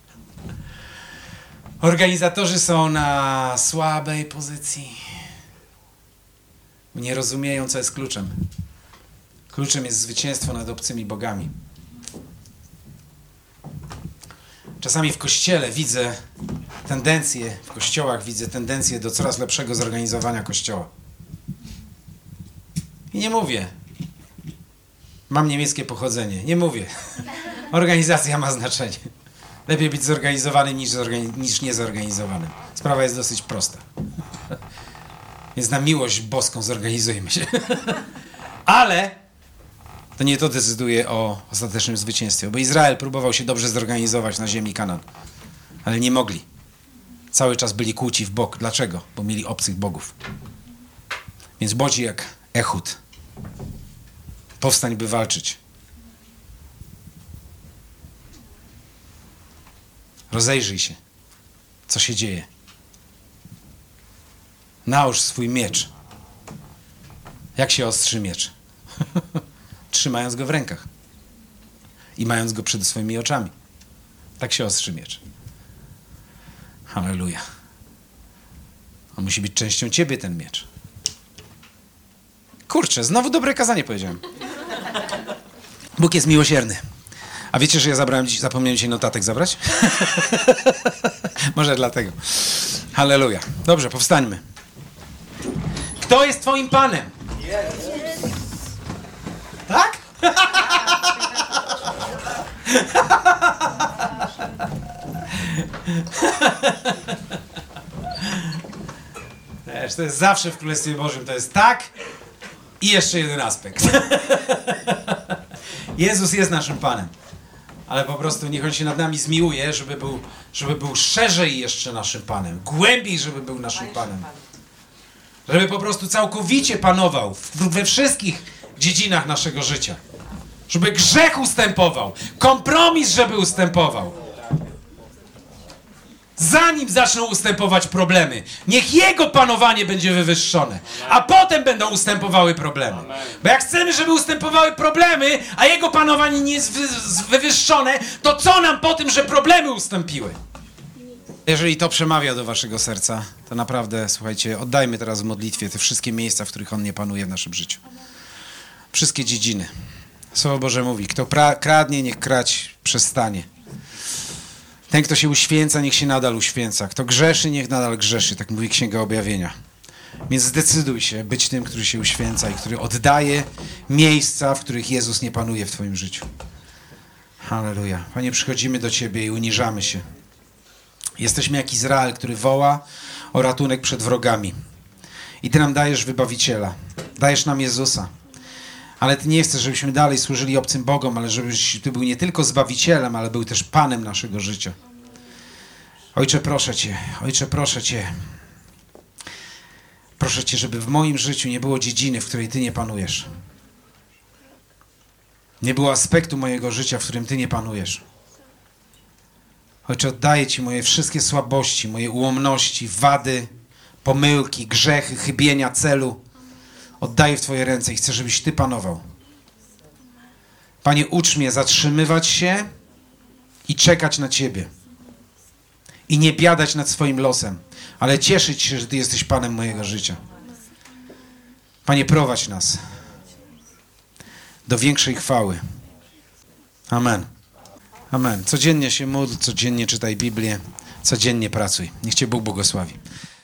Organizatorzy są na słabej pozycji. Nie rozumieją, co jest kluczem. Kluczem jest zwycięstwo nad obcymi bogami. Czasami w kościele widzę tendencję, w kościołach widzę tendencję do coraz lepszego zorganizowania kościoła. I nie mówię, mam niemieckie pochodzenie, nie mówię. Organizacja ma znaczenie. Lepiej być zorganizowanym niż, zorgani- niż niezorganizowanym. Sprawa jest dosyć prosta. Więc na miłość boską zorganizujmy się. Ale to nie to decyduje o ostatecznym zwycięstwie. Bo Izrael próbował się dobrze zorganizować na ziemi Kanan. Ale nie mogli. Cały czas byli kłóci w bok. Dlaczego? Bo mieli obcych bogów. Więc bądź jak Ehud. Powstań, by walczyć. Rozejrzyj się, co się dzieje. Nałóż swój miecz. Jak się ostrzy miecz? Trzymając go w rękach. I mając go przed swoimi oczami. Tak się ostrzy miecz. Halleluja. On musi być częścią ciebie, ten miecz. Kurczę, znowu dobre kazanie powiedziałem. Bóg jest miłosierny. A wiecie, że ja zabrałem dziś, zapomniałem dzisiaj notatek zabrać? Może dlatego. Halleluja. Dobrze, powstańmy. Kto jest twoim Panem? Tak? Wiesz, to jest zawsze w Królestwie Bożym. To jest tak i jeszcze jeden aspekt. Jezus jest naszym Panem. Ale po prostu niech On się nad nami zmiłuje, żeby był, żeby był szerzej jeszcze naszym Panem. Głębiej, żeby był naszym Panem. Żeby po prostu całkowicie panował we wszystkich dziedzinach naszego życia. Żeby grzech ustępował. Kompromis, żeby ustępował. Zanim zaczną ustępować problemy, niech Jego panowanie będzie wywyższone, a potem będą ustępowały problemy. Bo jak chcemy, żeby ustępowały problemy, a Jego panowanie nie jest wy- wywyższone, to co nam po tym, że problemy ustąpiły? Jeżeli to przemawia do waszego serca, to naprawdę, słuchajcie, oddajmy teraz w modlitwie te wszystkie miejsca, w których On nie panuje w naszym życiu. Wszystkie dziedziny. Słowo Boże mówi, kto pra- kradnie, niech krać przestanie. Ten, kto się uświęca, niech się nadal uświęca. Kto grzeszy, niech nadal grzeszy. Tak mówi Księga Objawienia. Więc zdecyduj się być tym, który się uświęca i który oddaje miejsca, w których Jezus nie panuje w twoim życiu. Halleluja. Panie, przychodzimy do Ciebie i uniżamy się. Jesteśmy jak Izrael, który woła o ratunek przed wrogami. I Ty nam dajesz Wybawiciela. Dajesz nam Jezusa. Ale Ty nie chcesz, żebyśmy dalej służyli obcym Bogom, ale żebyś Ty był nie tylko Zbawicielem, ale był też Panem naszego życia. Ojcze, proszę Cię, Ojcze, proszę Cię. Proszę Cię, żeby w moim życiu nie było dziedziny, w której Ty nie panujesz. Nie było aspektu mojego życia, w którym Ty nie panujesz. Ojcze, oddaję Ci moje wszystkie słabości, moje ułomności, wady, pomyłki, grzechy, chybienia celu. Oddaję w Twoje ręce i chcę, żebyś Ty panował. Panie, ucz mnie zatrzymywać się i czekać na Ciebie. I nie biadać nad swoim losem, ale cieszyć się, że Ty jesteś Panem mojego życia. Panie, prowadź nas do większej chwały. Amen. Amen. Codziennie się módl, codziennie czytaj Biblię, codziennie pracuj. Niech Cię Bóg błogosławi.